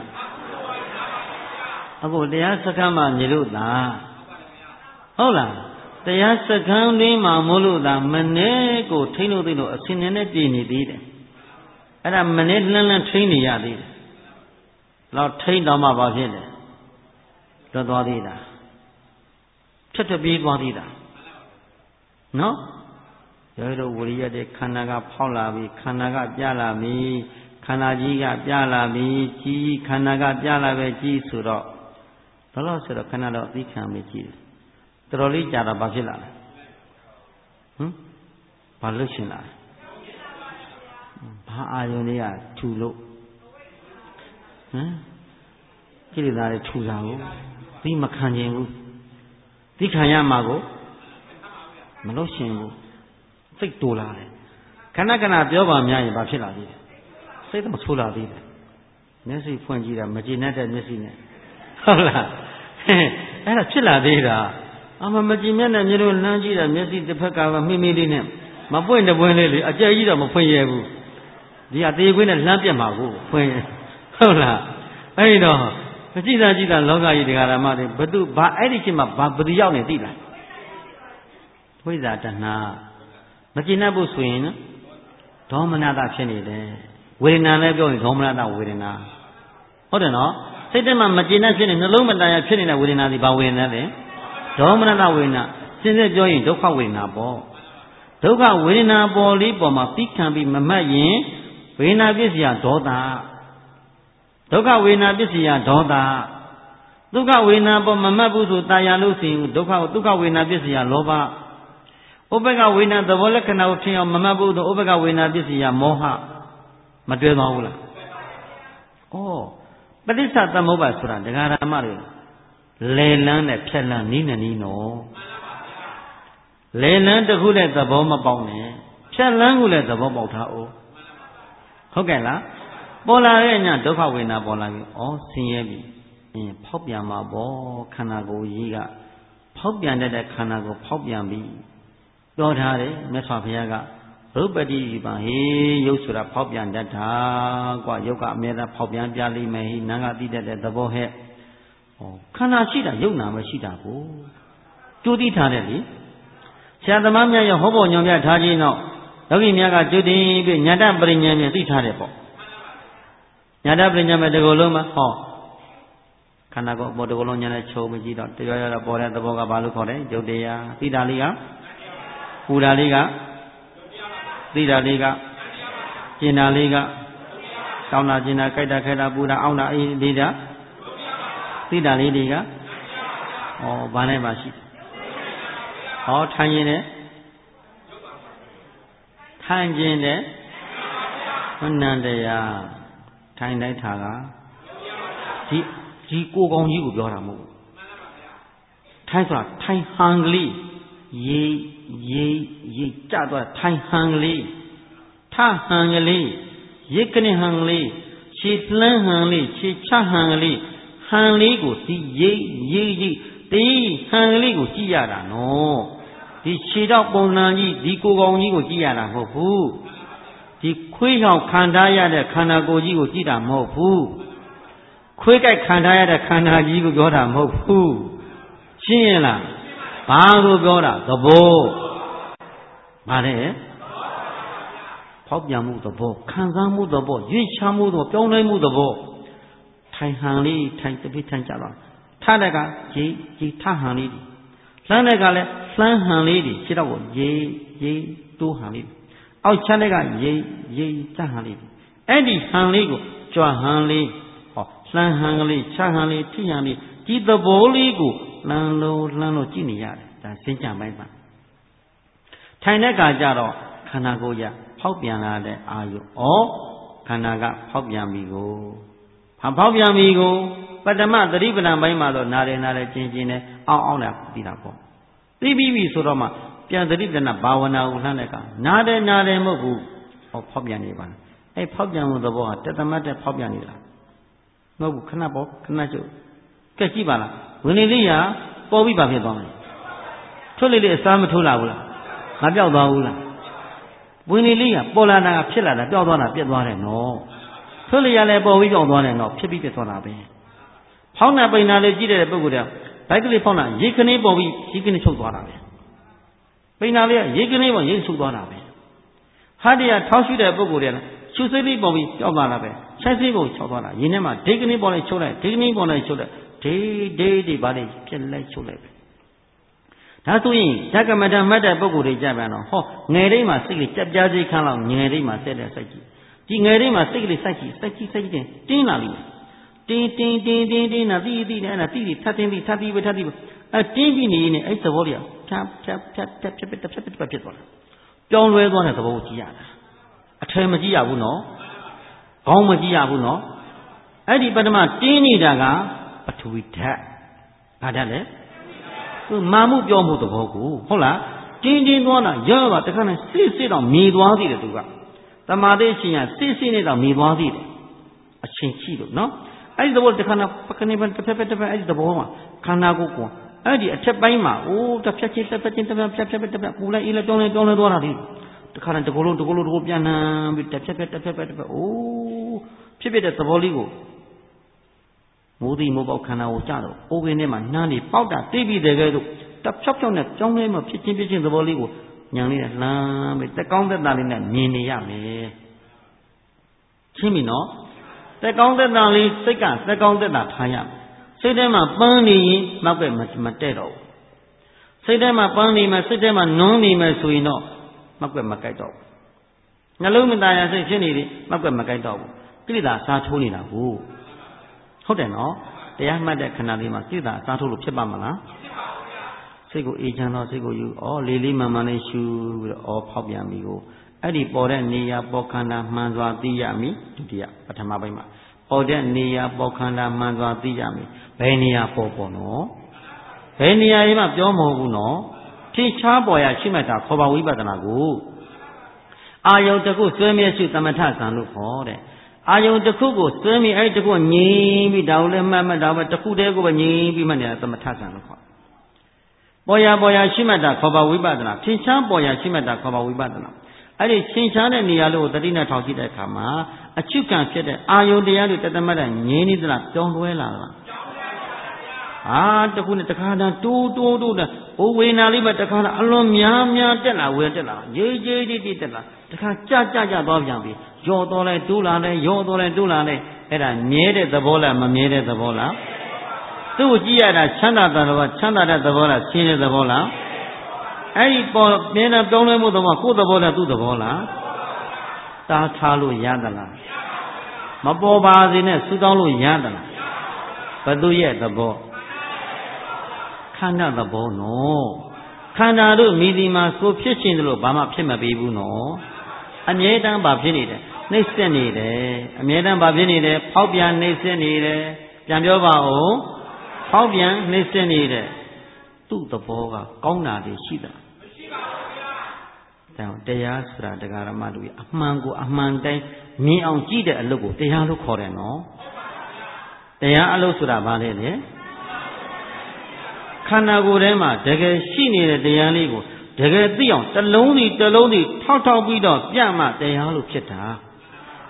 အခုတရားစခန်းမှာမြင်လို့လားဟုတ်လားတရားစခန်းလေးမှာမို့လို့လားမနေ့ကိုထိန်းလို့သိလို့အစင်းနဲ့တည်နေသေးတယ်အဲ့ဒါမနေ့လှမ်းလှမ်းထိန်းနေရသေးတယ်တော့ထိန်းတော့မှဘာဖြစ်လဲလွတ်သွားသေးတာဖြတ်တပြေးသွားသေးတာနော်ရောတို့ဝိရိယတဲ့ခန္ဓာကဖောက်လာပြီခန္ဓာကပြလာပြီခန္ဓာကြီးကပြလာပြီကြီးခန္ဓာကပြလာပဲကြီးဆိုတော့ဘယ်လို့ဆိုတော့ခန္ဓာတော့အသိခံပြီကြီးတယ်တော်တော်လေးကြာတော့ဘာဖြစ်လာလဲဟမ်ဘာလို့ရှင်လာလဲဘာအာယုန်တွေကထူလို့ဟမ်ကိလေသာတွေထူတာကိုသိမခံခြင်းဘူးသိခံရမှာကိုမလို့ရှင်ဘူးစိတ်တူလာတယ်ခဏခဏပြောပါများရင်ဘာဖြစ်လာသေးလဲစိတ်တော့ဆိုးလာသေးတယ်မျက်စိဖွင့်ကြည့်တာမကျေနပ်တဲ့မျက်စိနဲ့ဟုတ်လားအဲ့ဒါဖြစ်လာသေးတာအမမကြည်မြတ်တဲ့မျိုးတို့လမ်းကြည့်တာမျက်စိတစ်ဖက်ကမိမိလေးနဲ့မပွင့်တပွင့်လေးလေအကျယ်ကြီးတော့မဖွင့်ရဘူးဒီဟာတေခွေးနဲ့လမ်းပြတ်မှာကိုဖွင့်ဟုတ်လားအဲ့ဒီတော့မကြည့်တာကြည့်တာလောကကြီးတရားဓမ္မတွေဘသူဘာအဲ့ဒီချိန်မှာဘာဘသူရောက်နေသိလားဝိဇ္ဇာတဏှာမကျေနပ်ဖို့ဆိုရင်ဒေါမနတာဖြစ်နေတယ်ဝေဒနာလည်းပြောရင်ဒေါမနတာဝေဒနာဟုတ်တယ်နော်စိတ်ထဲမှာမကျေနပ်ဖြစ်နေနှလုံးမတရားဖြစ်နေတဲ့ဝေဒနာဒီဘာဝေဒနာလဲဒေါမနတာဝေဒနာစင်စစ်ပြောရင်ဒုက္ခဝေဒနာပေါ့ဒုက္ခဝေဒနာပေါ်လေးပေါ်မှာသိခံပြီးမမှတ်ရင်ဝေဒနာပစ္စယဒေါသဒုက္ခဝေဒနာပစ္စယဒေါသဒုက္ခဝေဒနာပေါ်မမှတ်ဘူးဆိုတာယာလို့ဆိုရင်ဒုက္ခဒုက္ခဝေဒနာပစ္စယလောဘဥပ္ပကဝေဒနာသဘောလက္ခဏာကိုထင်အောင်မမှတ်ဘူးဆိုဥပ္ပကဝေဒနာပစ္စယမောဟမတွဲသွားဘူးလားဩပဋိစ္စသမုပ္ပါဆိုတာဒကာရမတွေလေလန်းနဲ့ဖြက်လန်းနီးနေနီးနော်လေလန်းတစ်ခုနဲ့သဘောမပေါက်နဲ့ဖြက်လန်းကိုလည်းသဘောပေါက်ထားအောင်ဟုတ်ကဲ့လားပေါ်လာတဲ့ညဒုက္ခဝေဒနာပေါ်လာပြီဩဆင်းရဲပြီအင်းဖောက်ပြန်မှာပေါ့ခန္ဓာကိုယ်ကြီးကဖောက်ပြန်တဲ့ခန္ဓာကိုယ်ဖောက်ပြန်ပြီပြောထားတယ်မြတ်စွာဘုရားကရုပ်ပတိဒီပါဟေးရုပ်ဆိုတာဖောက်ပြန်တတ်တာကွာရုပ်ကအမြဲတမ်းဖောက်ပြန်ပြလိမ့်မယ်ဟိနာကသိတတ်တဲ့သဘောဟဲ့ဟောခန္ဓာရှိတာရုပ်နာမရှိတာကိုကြိုးသိထားတယ်လေဆရာသမားများရောဟောပေါ်ညွန်ပြထားခြင်းတော့ယောဂီများကကြိုးသိပြီးညာတပရိညာနဲ့သိထားတယ်ပေါ့ညာတပရိညာမဲ့ဒီကိုယ်လုံးမှာဟောခန္ဓာကိုယ်ပေါ်ဒီကိုယ်လုံးညာနဲ့ချုပ်မကြည့်တော့တရားရတော့ပေါ်တဲ့သဘောကဘာလို့ခေါ်လဲရုပ်တရားသိတာလေးကပူတာလေးကသိတာလေးကကျင်တာလေးကတောင်းတာကျင်တာကြိုက်တာခဲတာပူတာအောင်းတာအေးလေးတာသိတာလေးတွေကဩဘာနဲ့မှရှိဟောထိုင်ရင်လည်းထိုင်ခြင်းနဲ့မနန္တရားထိုင်လိုက်တာကဒီဒီကိုကောင်ကြီးကိုပြောတာမဟုတ်ထိုင်ဆိုတာထိုင်ဟန်ကလေးရေရေရေကြသွားထိုင်ဟန်ကလေးထဟန်ကလေးရိတ်ကနေဟန်ကလေးခြေလှမ်းဟန်လေးခြေချဟန်ကလေးဟန်လေးကိုဒီရိတ်ရိတ်ရိတ်တီးဟန်ကလေးကိုကြည့်ရတာနော်ဒီခြေတော့ပုံစံကြီးဒီကိုကောင်ကြီးကိုကြည့်ရတာမဟုတ်ဘူးဒီခွေးဟောင်ခံထားရတဲ့ခန္ဓာကိုယ်ကြီးကိုကြည့်တာမဟုတ်ဘူးခွေးကြိုက်ခံထားရတဲ့ခန္ဓာကြီးကိုပြောတာမဟုတ်ဘူးရှင်းရင်လားဘာကိုပြောတာသဘောဗါတဲ့ဖောက်ပြန်မှုသဘောခံစားမှုသဘောရွေ့ချမှုသဘောပြောင်းလဲမှုသဘောထိုင်ဟန်လေးထိုင်တပိထိုင်ကြတော့ထားတဲ့ကရေရေထဟန်လေးလှမ်းတဲ့ကလည်းလှမ်းဟန်လေးတွေခြေတော့ကိုရေရေတိုးဟန်လေးအောက်ချတဲ့ကရေရေကြဟန်လေးအဲ့ဒီဟန်လေးကိုကြွဟန်လေးဟောလှမ်းဟန်ကလေးချဟန်လေးထိဟန်လေးဒီသဘောလေးကိုလှမ်းလို့လှမ်းလို့ကြည့်နေရတယ်ဒါစင်ကြံပိုင်းမှာထိုင်တဲ့ကကြတော့ခန္ဓာကိုယ်ရဖောက်ပြန်လာတဲ့အာယုဩခန္ဓာကဖောက်ပြန်ပြီကိုဟာဖောက်ပြန်ပြီကိုပထမသတိပဋ္ဌာန်ပိုင်းမှာတော့နားတယ်နားတယ်ကျင်ကျင်နဲ့အောင်းအောင်းနဲ့ပြီးတာပေါ့သိပြီးပြီဆိုတော့မှပြန်သတိပဋ္ဌာန်ဘာဝနာကိုလှမ်းတဲ့ကနားတယ်နားတယ်မဟုတ်ဘူးဟောဖောက်ပြန်နေပါလားအဲ့ဖောက်ပြန်မှုသဘောဟာတသမတ်တဲ့ဖောက်ပြန်နေတာမဟုတ်ဘူးခဏပေါ့ခဏကျုပ်ကဲကြည့်ပါလားဝင်လေလေးရပေါ်ပြီးပါဖြစ်သွားမယ်ထွက်လေလေးအစားမထိုးလာဘူးလားမပြောက်သွားဘူးလားဝင်လေလေးကပေါ်လာတာဖြစ်လာတာပျောက်သွားတာပြက်သွားတယ်နော်ထွက်လေရလည်းပေါ်ပြီးပျောက်သွားတယ်နော်ဖြစ်ပြီးပြက်သွားတာပဲဖောင်းနာပိန်နာလေးကြည့်တဲ့ပုဂ္ဂိုလ်ကဘိုက်ကလေးဖောင်းနာရေခနေပေါ်ပြီးရေခနေချုပ်သွားတာပဲပိန်နာလေးကရေခနေပေါ်ရေချုပ်သွားတာပဲဟာတရားထောက်ရှုတဲ့ပုဂ္ဂိုလ်တွေကရှုစိတ်လေးပေါ်ပြီးပျောက်သွားတာပဲခြိုက်စိတ်ကိုချုပ်သွားတာရင်းထဲမှာဒိတ်ကနေပေါ်လိုက်ချုပ်လိုက်ဒိတ်ကနေပေါ်လိုက်ချုပ်လိုက်ဒေးဒေးဒီပါလေပြက်လိုက်ချုပ်လိုက်ပဲဒါဆိုရင်ဓကမတမတ်တဲ့ပုဂ္ဂိုလ်တွေကြပြန်တော့ဟောငယ်လေးမှာစိတ်ကလေးကြက်ပြားစိတ်ခန်းလောက်ငယ်လေးမှာဆက်တဲ့စိတ်ကြီးဒီငယ်လေးမှာစိတ်ကလေးစိုက်ကြည့်စိုက်ကြည့်စိုက်ကြည့်တင်းလာလိမ့်မယ်တင်းတင်းတင်းတင်းတင်းနာတိတိနဲ့အဲ့ဒါတိတိထပ်တင်းတိထပ်ပြီးပဲထပ်ပြီးပဲအဲတင်းပြီးနေရင်အဲ့သဘောလေးကဖြတ်ဖြတ်ဖြတ်ဖြတ်ဖြတ်ဖြတ်ဖြတ်ဖြတ်ဖြစ်သွားတာပြောင်းလဲသွားတဲ့သဘောကိုကြည့်ရတာအထယ်မကြည့်ရဘူးနော်ခေါင်းမကြည့်ရဘူးနော်အဲ့ဒီပထမတင်းနေတာကပထဝီဓာတ်ဘာဓာတ်လဲသူမာမှုပြောမှုသဘောကိုဟုတ်လားတင်းတင်းသွားတာရောပါတခါနဲ့စစ်စစ်တော့မြေသွားသေးတယ်သူကတမာသေးချင်းကစစ်စစ်နဲ့တော့မြေသွားသေးတယ်အချင်းရှိလို့နော်အဲ့ဒီသဘောတခါနဲ့ပကနေပတစ်ဖက်ဖက်တစ်ဖက်အဲ့ဒီသဘောမှာခန္ဓာကိုယ်ကအဲ့ဒီအထက်ပိုင်းမှာအိုးတစ်ဖြက်ချင်းတစ်ဖက်ချင်းတစ်ဖက်ဖြက်ဖြက်တစ်ဖက်ပူလိုက်အေးလိုက်တောင်းလိုက်တောင်းလိုက်သွားတာလေတခါနဲ့တကူလုံးတကူလုံးတကူပြန်နှံပြီးတစ်ဖြက်ဖြက်တစ်ဖက်တစ်ဖက်အိုးဖြစ်ဖြစ်တဲ့သဘောလေးကိုမိုးသည်မိုးပေါက်ခန္ဓာကိုကြတော့အိုးကင်းထဲမှာနှမ်းနေပေါက်တာသိပြီးတဲ့ကဲတော့တစ်ဖြောက်ဖြောက်နဲ့ကြောင်းလေးမှာဖြစ်ချင်းဖြစ်ချင်းသဘောလေးကိုညံလေးနဲ့လှမ်းပြီးတက်ကောင်းတက်တာလေးနဲ့မြင်နေရမယ်ချင်းပြီနော်တက်ကောင်းတက်တာလေးစိတ်ကတက်ကောင်းတက်တာထားရစိတ်ထဲမှာပန်းနေရင်နောက်ပဲမတဲ့တော့စိတ်ထဲမှာပန်းနေမယ်စိတ်ထဲမှာနွမ်းနေမယ်ဆိုရင်တော့နောက်ပဲမကြိုက်တော့နှလုံးမသားရစိတ်ဖြစ်နေပြီနောက်ပဲမကြိုက်တော့ဘူးကိလေသာစားထိုးနေတာကိုဟုတ်တယ်နော်တရားမှတ်တဲ့ခဏလေးမှာကိလေသာစားထိုးလို့ဖြစ်ပါမလားစိတ်ကိုအေးချမ်းတော့စိတ်ကိုယူဩလေးလေးမှန်မှန်လေးရှုပြီးတော့ဩဖောက်ပြန်ပြီကိုအဲ့ဒီပေါ်တဲ့နေရာပေါ်ခန္ဓာမှန်စွာသိရမည်ဒုတိယပထမပိုင်းမှာပေါ်တဲ့နေရာပေါ်ခန္ဓာမှန်စွာသိရမည်ဘယ်နေရာပေါ်ပေါ်နော်ဘယ်နေရာကြီးမှပြောမဟုတ်ဘူးနော်ထင်ရှားပေါ်ရရှိမှတ်တာခေါ်ပါဝိပဿနာကိုအာယုတကုဆွဲမြဲရှုသမထဇံလို့ခေါ်တဲ့အာယုတခုကိုဆွဲမြဲအဲ့ဒီတခုငြိမ်းပြီးဒါကိုလည်းမှတ်မှတ်ဒါပဲတခုတည်းကိုပဲငြိမ်းပြီးမှတ်နေတာသမထဇံလို့ခေါ်ပေါ်ရပေါ်ရရှိမှတ်တာခေါ်ပါဝိပဿနာထင်ရှားပေါ်ရရှိမှတ်တာခေါ်ပါဝိပဿနာအဲ့ဒီထင်ရှားတဲ့နေရာလို့တတိနဲ့ထောက်ကြည့်တဲ့အခါမှာအချုပ်ခံဖြစ်တဲ့အာယုတရားတွေတသမတ်တဲ့ငြင်းနေသလားပြောင်းလဲလာလားအာတခုနဲ့တခါတည်းတိုးတိုးတိုးတဲ့ဘိုးဝေနာလေးပဲတခါတည်းအလွန်များများတက်လာဝဲတက်လာရေးရေးတိတိတက်လာတခါကြကြကြသွားပြန်ပြီရော့တော်လဲတိုးလာလဲရော့တော်လဲတိုးလာလဲအဲ့ဒါမြဲတဲ့သဘောလားမမြဲတဲ့သဘောလားသူ့ကိုကြည့်ရတာချမ်းသာတဲ့သဘောချမ်းသာတဲ့သဘောလားဆင်းရဲတဲ့သဘောလားအဲ့ဒီပေါ်မြင်တဲ့ပြောင်းလဲမှုသဘောကိုယ်သဘောလားသူ့သဘောလားတားထားလို့ရသလားမပေါ်ပါစေနဲ့စူးတောင်းလို့ရသလားဘသူရဲ့သဘောခန္ဓာသဘောနော်ခန္ဓာတို့မိဒီမှာကိုဖြစ်ရှင်တယ်လို့ဘာမှဖြစ်မပေးဘူးနော်အမြဲတမ်းဘာဖြစ်နေတယ်နှိမ့်ဆက်နေတယ်အမြဲတမ်းဘာဖြစ်နေတယ်ဖောက်ပြန်နှိမ့်ဆက်နေတယ်ပြန်ပြောပါဦးဖောက်ပြန်နှိမ့်ဆက်နေတယ်သူ့သဘောကကောင်းတာတွေရှိတာမရှိပါဘူးဗျာဒါတရားဆိုတာတရားဓမ္မတို့အမှန်ကိုအမှန်တိုင်းမြင်အောင်ကြည့်တဲ့အလုပ်ကိုတရားလို့ခေါ်တယ်နော်တရားအလုပ်ဆိုတာဘာလဲလေခန္ဓာကိုယ်ထဲမှာတကယ်ရှိနေတဲ့တရားလေးကိုတကယ်သိအောင်တစ်လုံးစီတစ်လုံးစီထောက်ထောက်ပြီးတော့ပြမှတရားလို့ဖြစ်တာ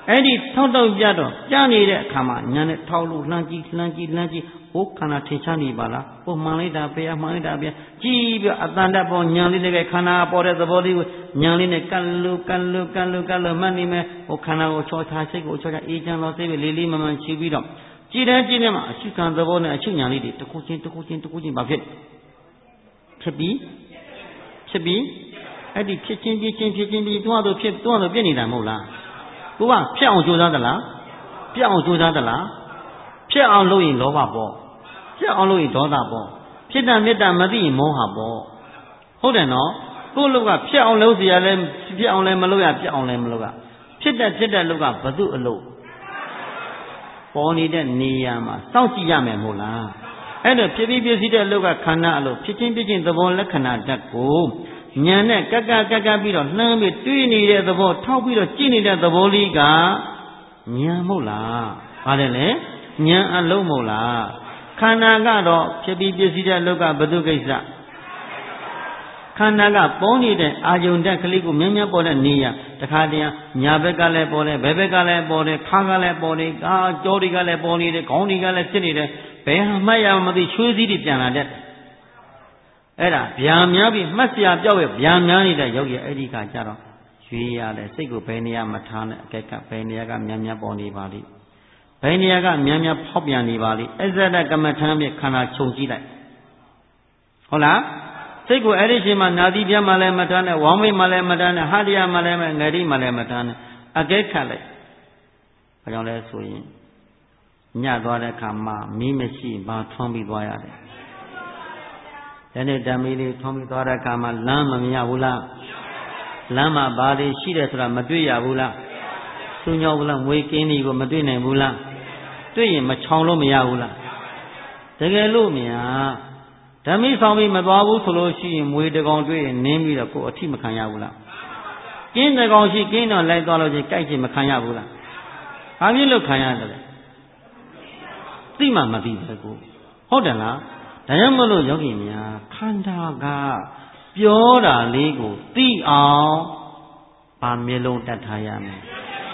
အဲ့ဒီထောက်တော့ပြတော့ကြားနေတဲ့အခါမှာညာနဲ့ထောက်လို့လှမ်းကြည့်လှမ်းကြည့်လှမ်းကြည့်ဟိုခန္ဓာထင်ရှားနေပါလားပုံမှန်လိုက်တာပဲအမှန်လိုက်တာပဲကြည့်ပြီးအတန်တတ်ပေါ်ညာလေးနဲ့ခန္ဓာပေါ်တဲ့သဘောလေးကိုညာလေးနဲ့ကတ်လို့ကတ်လို့ကတ်လို့ကတ်လို့မှတ်နေမယ်ဟိုခန္ဓာကိုချောချာစိတ်ကိုချောချာအေးချမ်းလို့စိတ်ပဲလေးလေးမှန်မှန်ရှုပြီးတော့ကြည်တယ်ကြည်တယ်မှာအရှုခံသဘောနဲ့အရှုညာလေးတွေတစ်ခုချင်းတစ်ခုချင်းတစ်ခုချင်းဘာဖြစ်ဖြစ်ပြီးဖြစ်ပြီးအဲ့ဒီဖြစ်ချင်းဖြစ်ချင်းဖြစ်ချင်းပြီးတွားတော့ဖြစ်တွားတော့ပြည့်နေတာမဟုတ်လားကိုကဖြတ်အောင်ကြိုးစားသလားပြတ်အောင်ကြိုးစားသလားဖြတ်အောင်လုပ်ရင်လောဘပေါ့ဖြတ်အောင်လုပ်ရင်ဒေါသပေါ့ဖြစ်တာမေတ္တာမသိရင်မောဟပေါ့ဟုတ်တယ်နော်ကိုယ့်လူကဖြတ်အောင်လုပ်စီရလဲဖြတ်အောင်လဲမလုပ်ရပြတ်အောင်လဲမလုပ်ရဖြစ်တဲ့ဖြစ်တဲ့လူကဘသူအလုပ်ပေါ်နေတဲ့နေရာမှာစောင့်ကြည့်ရမယ်မို့လားအဲ့တော့ဖြစ်ပြီးပြည့်စည်တဲ့လူကခန္ဓာအလုပ်ဖြစ်ချင်းဖြစ်ချင်းသဘောလက္ခဏာဓာတ်ကိုဉာဏ်နဲ့ကကကကပြီးတော့နှမ်းပြီးတွေးနေတဲ့သဘောထောက်ပြီးတော့ကြည့်နေတဲ့သဘောလေးကဉာဏ်မဟုတ်လားပါတယ်လေဉာဏ်အလုံးမဟုတ်လားခန္ဓာကတော့ဖြစ်ပြီးပြည့်စည်တဲ့လောကဘု து ကိစ္စခန္ဓာကပေါ်နေတဲ့အာယုန်ဓာတ်ကလေးကိုမြဲမြဲပေါ်တဲ့နေရတခါတည်းညာဘက်ကလည်းပေါ်တယ်ဘယ်ဘက်ကလည်းပေါ်တယ်ခါကလည်းပေါ်တယ်ကာကြောတွေကလည်းပေါ်နေတယ်ခေါင်းတွေကလည်းဖြစ်နေတယ်ဘယ်ဟာမှတ်ရမသိချွေးစည်းတွေပြန်လာတဲ့အဲ့ဒါဗျာများပြီးမှတ်စရာပြောက်ရဲ့ဗျာများနေတဲ့ယောဂီအဲ့ဒီကကြတော့ရွေးရတယ်စိတ်ကိုဘယ်နေရာမထားနဲ့အကဲကဘယ်နေရာကများများပေါ်နေပါလိဘယ်နေရာကများများဖောက်ပြန်နေပါလိအစ္ဆဒကမ္မထမ်းဖြင့်ခန္ဓာခြုံကြည့်လိုက်ဟုတ်လားစိတ်ကိုအဲ့ဒီချိန်မှာနာသီပြတ်မှလည်းမထားနဲ့ဝေါင်းမိတ်မှလည်းမထားနဲ့ဟာတရားမှလည်းငရီမှလည်းမထားနဲ့အကဲခတ်လိုက်ဘာကြောင့်လဲဆိုရင်ညသွားတဲ့အခါမှာမီးမရှိဘာထွန်းပြီးသွားရတယ်ဒီနေ့ဓမ္မီလေးထွန်းပြီးသွားတဲ့အခါမှာလမ်းမမြင်ဘူးလားလမ်းမှာဘာတွေရှိတယ်ဆိုတာမတွေ့ရဘူးလားဆူညောဘူးလားငွေကင်းတွေကိုမတွေ့နိုင်ဘူးလားတွေ့ရင်မချောင်လို့မရဘူးလားတကယ်လို့များဓမ္မီဆောင်ပြီးမသွားဘူးဆိုလို့ရှိရင်မွေတကောင်တွေ့ရင်နင်းပြီးတော့ကိုယ်အထိမခံရဘူးလားကင်းတကောင်ရှိကင်းတော့လိုက်သွားလို့ချင်းကြိုက်ချင်မခံရဘူးလားဘာဖြစ်လို့ခံရတယ်လဲသိမှမသိဘူးကိုဟုတ်တယ်လားဒါကြောင့်မလို့ယောဂီများခန္ဓာကပြောတာလေးကိုသိအောင်ဗာမျက်လုံးတတ်ထားရမယ်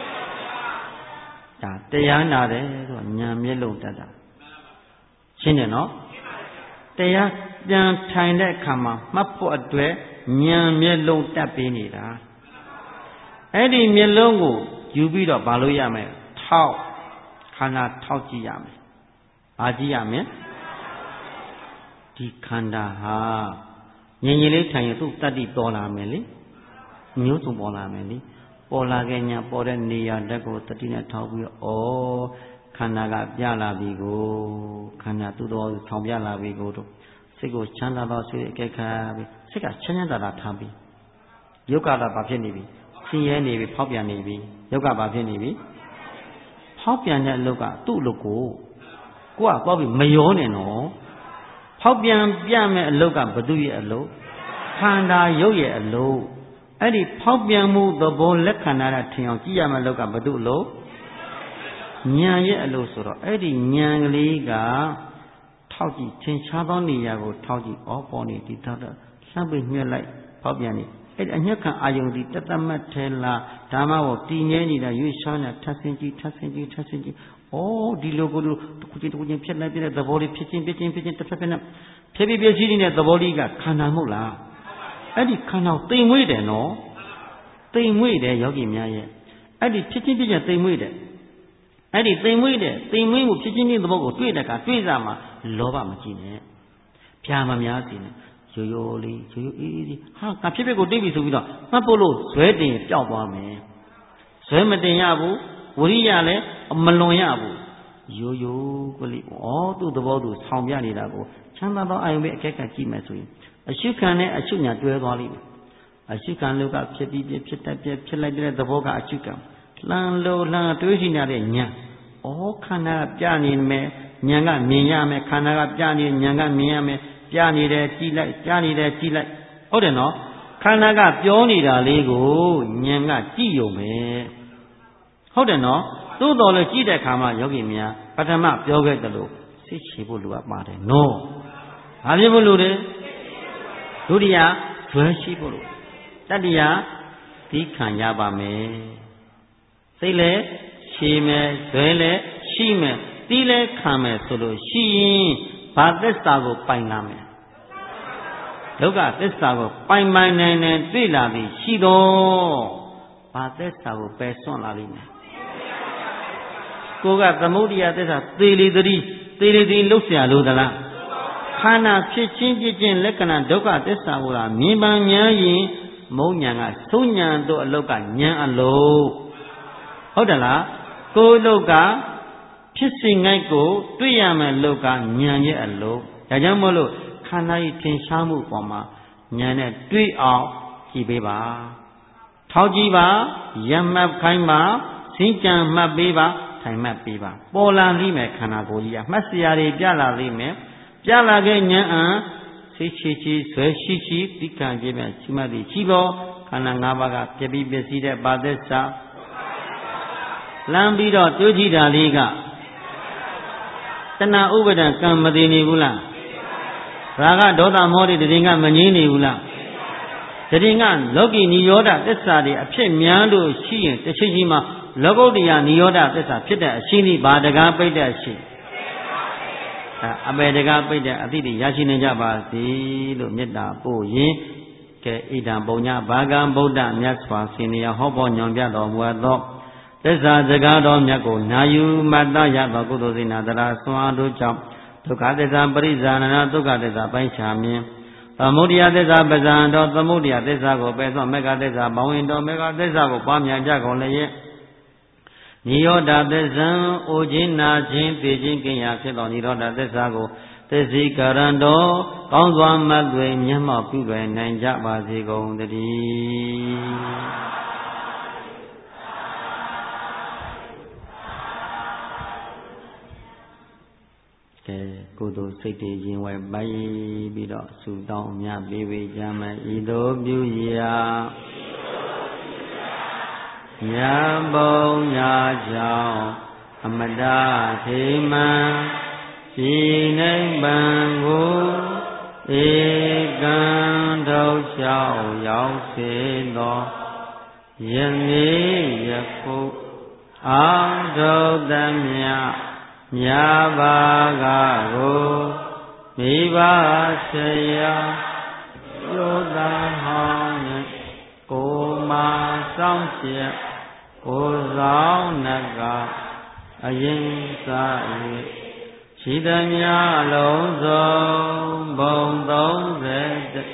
ဒါတရားနာတယ်ဆိုညာမျက်လုံးတတ်တာရှင်းတယ်နော်တရားပြန်ထိုင်တဲ့အခါမှာမှတ်ဖို့အတွက်ညာမျက်လုံးတတ်ပေးနေတာအဲ့ဒီမျက်လုံးကိုယူပြီးတော့မလုပ်ရမယ်ထောက်ခန္ဓာထောက်ကြည့်ရမယ်ဘာကြည့်ရမလဲဒီခန္ဓာဟာငြိမ်ငြိမ်လေးထိုင်ရင်သူ့တတ္တိပေါ်လာမယ်လေမျိုးစုံပေါ်လာမယ်လေပေါ်လာခဲ့ညာပေါ်တဲ့နေရာဓာတ်ကိုတတိနဲ့ထောက်ပြီးတော့ဩခန္ဓာကပြလာပြီကိုခန္ဓာသူ့တော်ထောင်ပြလာပြီကိုတို့စိတ်ကိုချမ်းသာသောစိတ်အကဲခါပြီးစိတ်ကချမ်းချမ်းသာသာထားပြီးယုတ်ကတာဘာဖြစ်နေပြီဆင်းရဲနေပြီဖောက်ပြန်နေပြီယုတ်ကဘာဖြစ်နေပြီဖောက်ပြန်တဲ့အလုပ်ကသူ့အလုပ်ကိုကိုကသွားပြီးမရောနဲ့နော်ဖောက်ပြန်ပြမဲ့အလုပ်ကဘသူရဲ့အလုပ်ခန္ဓာယုတ်ရဲ့အလုပ်အဲ့ဒီဖောက်ပြန်မှုသဘောလက္ခဏာနဲ့ထင်အောင်ကြည့်ရမယ့်အလုပ်ကဘသူအလုပ်ဉာဏ်ရဲ့အလုပ်ဆိုတော့အဲ့ဒီဉာဏ်ကလေးကထောက်ကြည့်ထင်ရှားသောနေရာကိုထောက်ကြည့်ဩပေါ်နေဒီတော့လှမ်းပြီးညှက်လိုက်ဖောက်ပြန်နေအဲ့ဒီအညက်ခံအာယုန်ဒီတတမတ်ထဲလားဓမ္မကိုတည်ငြိမ်နေတာရွေးရှားနေထပ်ဆင်းကြည့်ထပ်ဆင်းကြည့်ထပ်ဆင်းကြည့်ဩဒီလိုကိုတစ်ခုချင်းတစ်ခုချင်းဖြစ်လိုက်တဲ့သဘောလေးဖြစ်ချင်းဖြစ်ချင်းဖြစ်ချင်းတစ်ဖက်ဖက်နဲ့ဖြစ်ဖြစ်ပြည့်စည်နေတဲ့သဘောလေးကခန္ဓာမဟုတ်လားအဲ့ဒီခန္ဓာကိုတိမ်မွေးတယ်နော်တိမ်မွေးတယ်ယောဂီများရဲ့အဲ့ဒီဖြစ်ချင်းဖြစ်ချင်းတိမ်မွေးတယ်အဲ့ဒီတိမ်မွေးတယ်တိမ်မွေးမှုဖြစ်ချင်းချင်းသဘောကိုတွေ့တဲ့အခါတွေ့စားမှာလောဘမကြည့်နဲ့ဖြာမများစီနဲ့ရိုးရိုးလေးရိုးရိုးအေးအေးဟာကဖြစ်ဖြစ်ကိုတွေ့ပြီဆိုပြီးတော့မှတ်ဖို့လို့ဇွဲတင်ပျောက်သွားမယ်ဇွဲမတင်ရဘူးဝရိယလည်းမလွန်ရဘူးရိုးရိုးကလေးဩသူ့သဘောသူဆောင်ပြနေတာကိုချမ်းသာသောအာယုံပဲအကဲခတ်ကြည့်မယ်ဆိုရင်အရှုခံနဲ့အရှုညာတွဲသွားလိမ့်မယ်အရှုခံလို့ကဖြစ်ပြီးဖြစ်တတ်ပြဖြစ်လိုက်တဲ့သဘောကအရှုခံလှမ်းလို့လှမ်းတွေးရှိနေတဲ့ညာဩခန္ဓာကပြနေမယ်ညာကမြင်ရမယ်ခန္ဓာကပြနေညာကမြင်ရမယ်ပြနေတယ်ကြည့်လိုက်ပြနေတယ်ကြည့်လိုက်ဟုတ်တယ်နော်ခန္ဓာကပြောနေတာလေးကိုညာကကြည့်ရုံပဲဟုတ်တယ်နော်သို့တော်လည်းကြည့်တဲ့အခါမှာယောဂီများပထမပြောခဲ့တယ်လို့စိတ်ချဖို့လိုအပ်ပါတယ်နော်ဘာဖြစ်ဖို့လိုတယ်ဒုတိယဇွဲရှိဖို့လိုတတိယသီးခံရပါမယ်စိတ်လည်းရှည်မယ်ဇွဲလည်းရှိမယ်တီးလည်းခံမယ်ဆိုလို့ရှိရင်ဘာသစ္စာကိုပိုင်လာမယ်ဒုက္ခသစ္စာကိုပိုင်ပိုင်နိုင်နိုင်တွေ့လာပြီးရှိတော့ဘာသစ္စာကိုပယ်စွန့်လာလိမ့်မယ်ကိုကသမုဒိယသစ္စာသေလေတည်းသေလေတည်းလှုပ်ရှားလို့သလားခန္ဓာဖြစ်ချင်းဖြစ်ချင်းလက္ခဏာဒုက္ခသစ္စာကိုမြင်ပန်းများရင်မုံညာကသုံးညာတို့အလုတ်ကဉာဏ်အလုတ်ဟုတ်တယ်လားကိုယ်လုတ်ကဖြစ်စဉ်ငိုက်ကိုတွေ့ရမယ်လုတ်ကဉာဏ်ရဲ့အလုတ်ဒါကြောင့်မို့လို့ခန္ဓာ၏ထင်ရှားမှုပေါ်မှာဉာဏ်နဲ့တွေ့အောင်ကြည့်ပေးပါထောက်ကြည့်ပါရမှတ်ခိုင်းပါစင်ကြံမှတ်ပေးပါထိုင်မှတ်ပေးပါပေါ်လာလိမ့်မယ်ခန္ဓာကိုယ်ကြီးကမှတ်စရာတွေပြလာလိမ့်မယ်ပြလာခဲ့ဉာဏ်အံစိတ်ချီချီဆွဲရှိရှိသိခံခြင်းပဲရှိမှသည်ရှိပေါ်ခန္ဓာ၅ပါးကပြပြီးပစ္စည်းတဲ့ပါသစ္စာလမ်းပြီးတော့တွေးကြည့်တာလေးကတဏှာဥပါဒံကံမတည်နေဘူးလားရာဂဒေါသမောဟတွေတည်ငါမငြင်းနေဘူးလားတည်ငါလောကီနိရောဓသစ္စာတွေအဖြစ်များလို့ရှိရင်တစ်ချိန်ချိန်မှာလောကုတ္တရာနိရောဓသစ္စာဖြစ်တဲ့အရှိနိဘာတကားပိတ်တဲ့အရှိအပေတကားပိတ်တဲ့အတိတ်ရရှိနေကြပါစေလို့မေတ္တာပို့ရင်ကဲဣဒံပုံညဘာကံဗုဒ္ဓမြတ်စွာဘုရားဟောပေါ်ညွန်ပြတော်မူသောသစ္စာစကားတော်မြတ်ကိုနာယူမတ္တရသောကုသိုလ်စေနာတရာဆွမ်းအားတို့ကြောင့်ဒုက္ခသစ္စာပရိဇာနနာဒုက္ခသစ္စာပိုင်းခြားမြင်သမုဒိယသစ္စာပဇာတော်သမုဒိယသစ္စာကိုပယ်သောမေဃသစ္စာဘဝင်တော်မေဃသစ္စာကိုပွားများကြကုန်လျက်နိရောဓသစ္စာအိုခြင်းနာခြင်းသိခြင်းကင်းရာဖြစ်သောနိရောဓသစ္စာကိုသစ္စိကရဏတော်ကောင်းစွာမှတ်သွေမျက်မှောက်ပြုလွယ်နိုင်ကြပါစေကုန်သတည်းကဲကုသိုလ်စိတ်တွေရင်ဝယ်ပိုက်ပြီးတော့ဆုတောင်းမြတ်ပေးဝေကြမယ်ဤသို့ပြုရာညာဘုံညာကြောင့်အမတထေမံဒီနိဗ္ဗာန်ကိုဧကံထုတ်လျှောက်ရောက်စေသောယနေ့ယခုအာထုသမြမြာဘာကကိုမိဘဆရာယောသာဟောင်းနဲ့ကိုမာစောင့်ရှက်ကိုဆောင်နကအရင်စား၍ရှိသမျှလုံးစုံဘုံသုံးဆယ်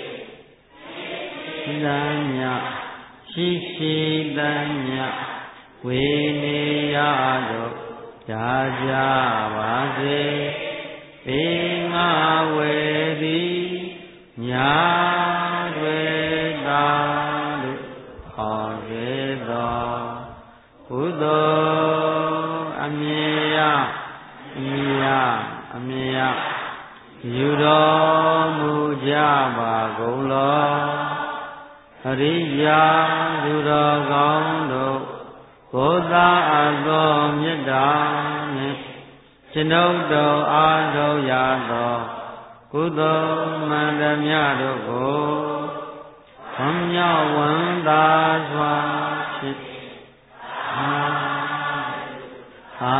ရှိသမျှရှိရှိသမျှဝေနေရတို့ကြာကြပါစေပေငါဝေသည်ညာတွေသာလို့ဟောစေသောကုသိုလ်အမြင်ရအမြင်ရအမြင်ရယူတော်မူကြပါကုန်လောအရိယာသူတော်ကောင်းတို့ဘုရားအသောမေတ္တာနှင့်ကျွန်ုပ်တို့အားထုတ်ရသောကုသိုလ်မှန်သမျှတို့ကိုဝမ်းမြောက်ဝမ်းသာစွာဖြင့်အာအာ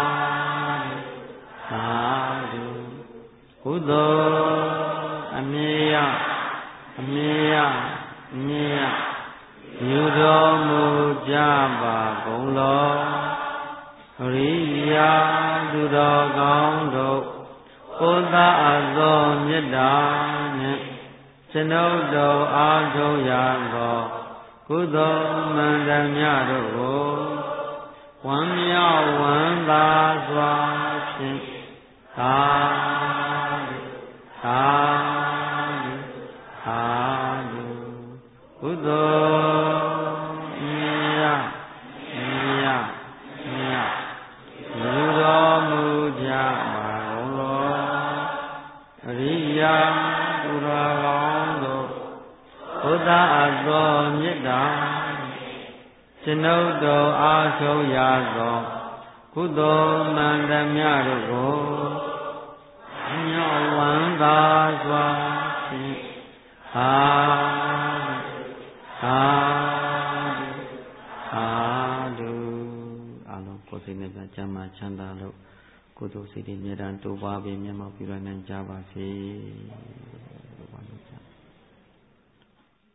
သာဓုကုသိုလ်အမြဲရအမြဲရအမြဲရယူတော်မူကြပါကုန်လောအရိယာသူတော်ကောင်းတို့ဘုရားအသောမေတ္တာနှင့်ကျွန်ုပ်တို့အားထုတ်ရသောကုသိုလ်မှန်သမျှတို့ကိုဝမ်းမြောက်ဝမ်းသာစွာဖြင့်သာသာသာကုသိုလ်မြတ်မြတ်မြတ်လူတော်မူကြပါကုန်လောအရိယာသူတော်ကောင်းတို့ဘုရားအသောမေတ္တာကျွန်ုပ်တို့အားထုတ်ရသောကုသိုလ်မှန်သမျှတို့ကိုညောဝန္တာစွာဖြင့်သာသာဓုသာဓုကျမ်းမာချမ်းသာလို့ကုသိုလ်စိတ်တွေမြဲတမ်းတိုးပွားပြီးမျက်မှောက်ပြုနိုင်ကြပါစေ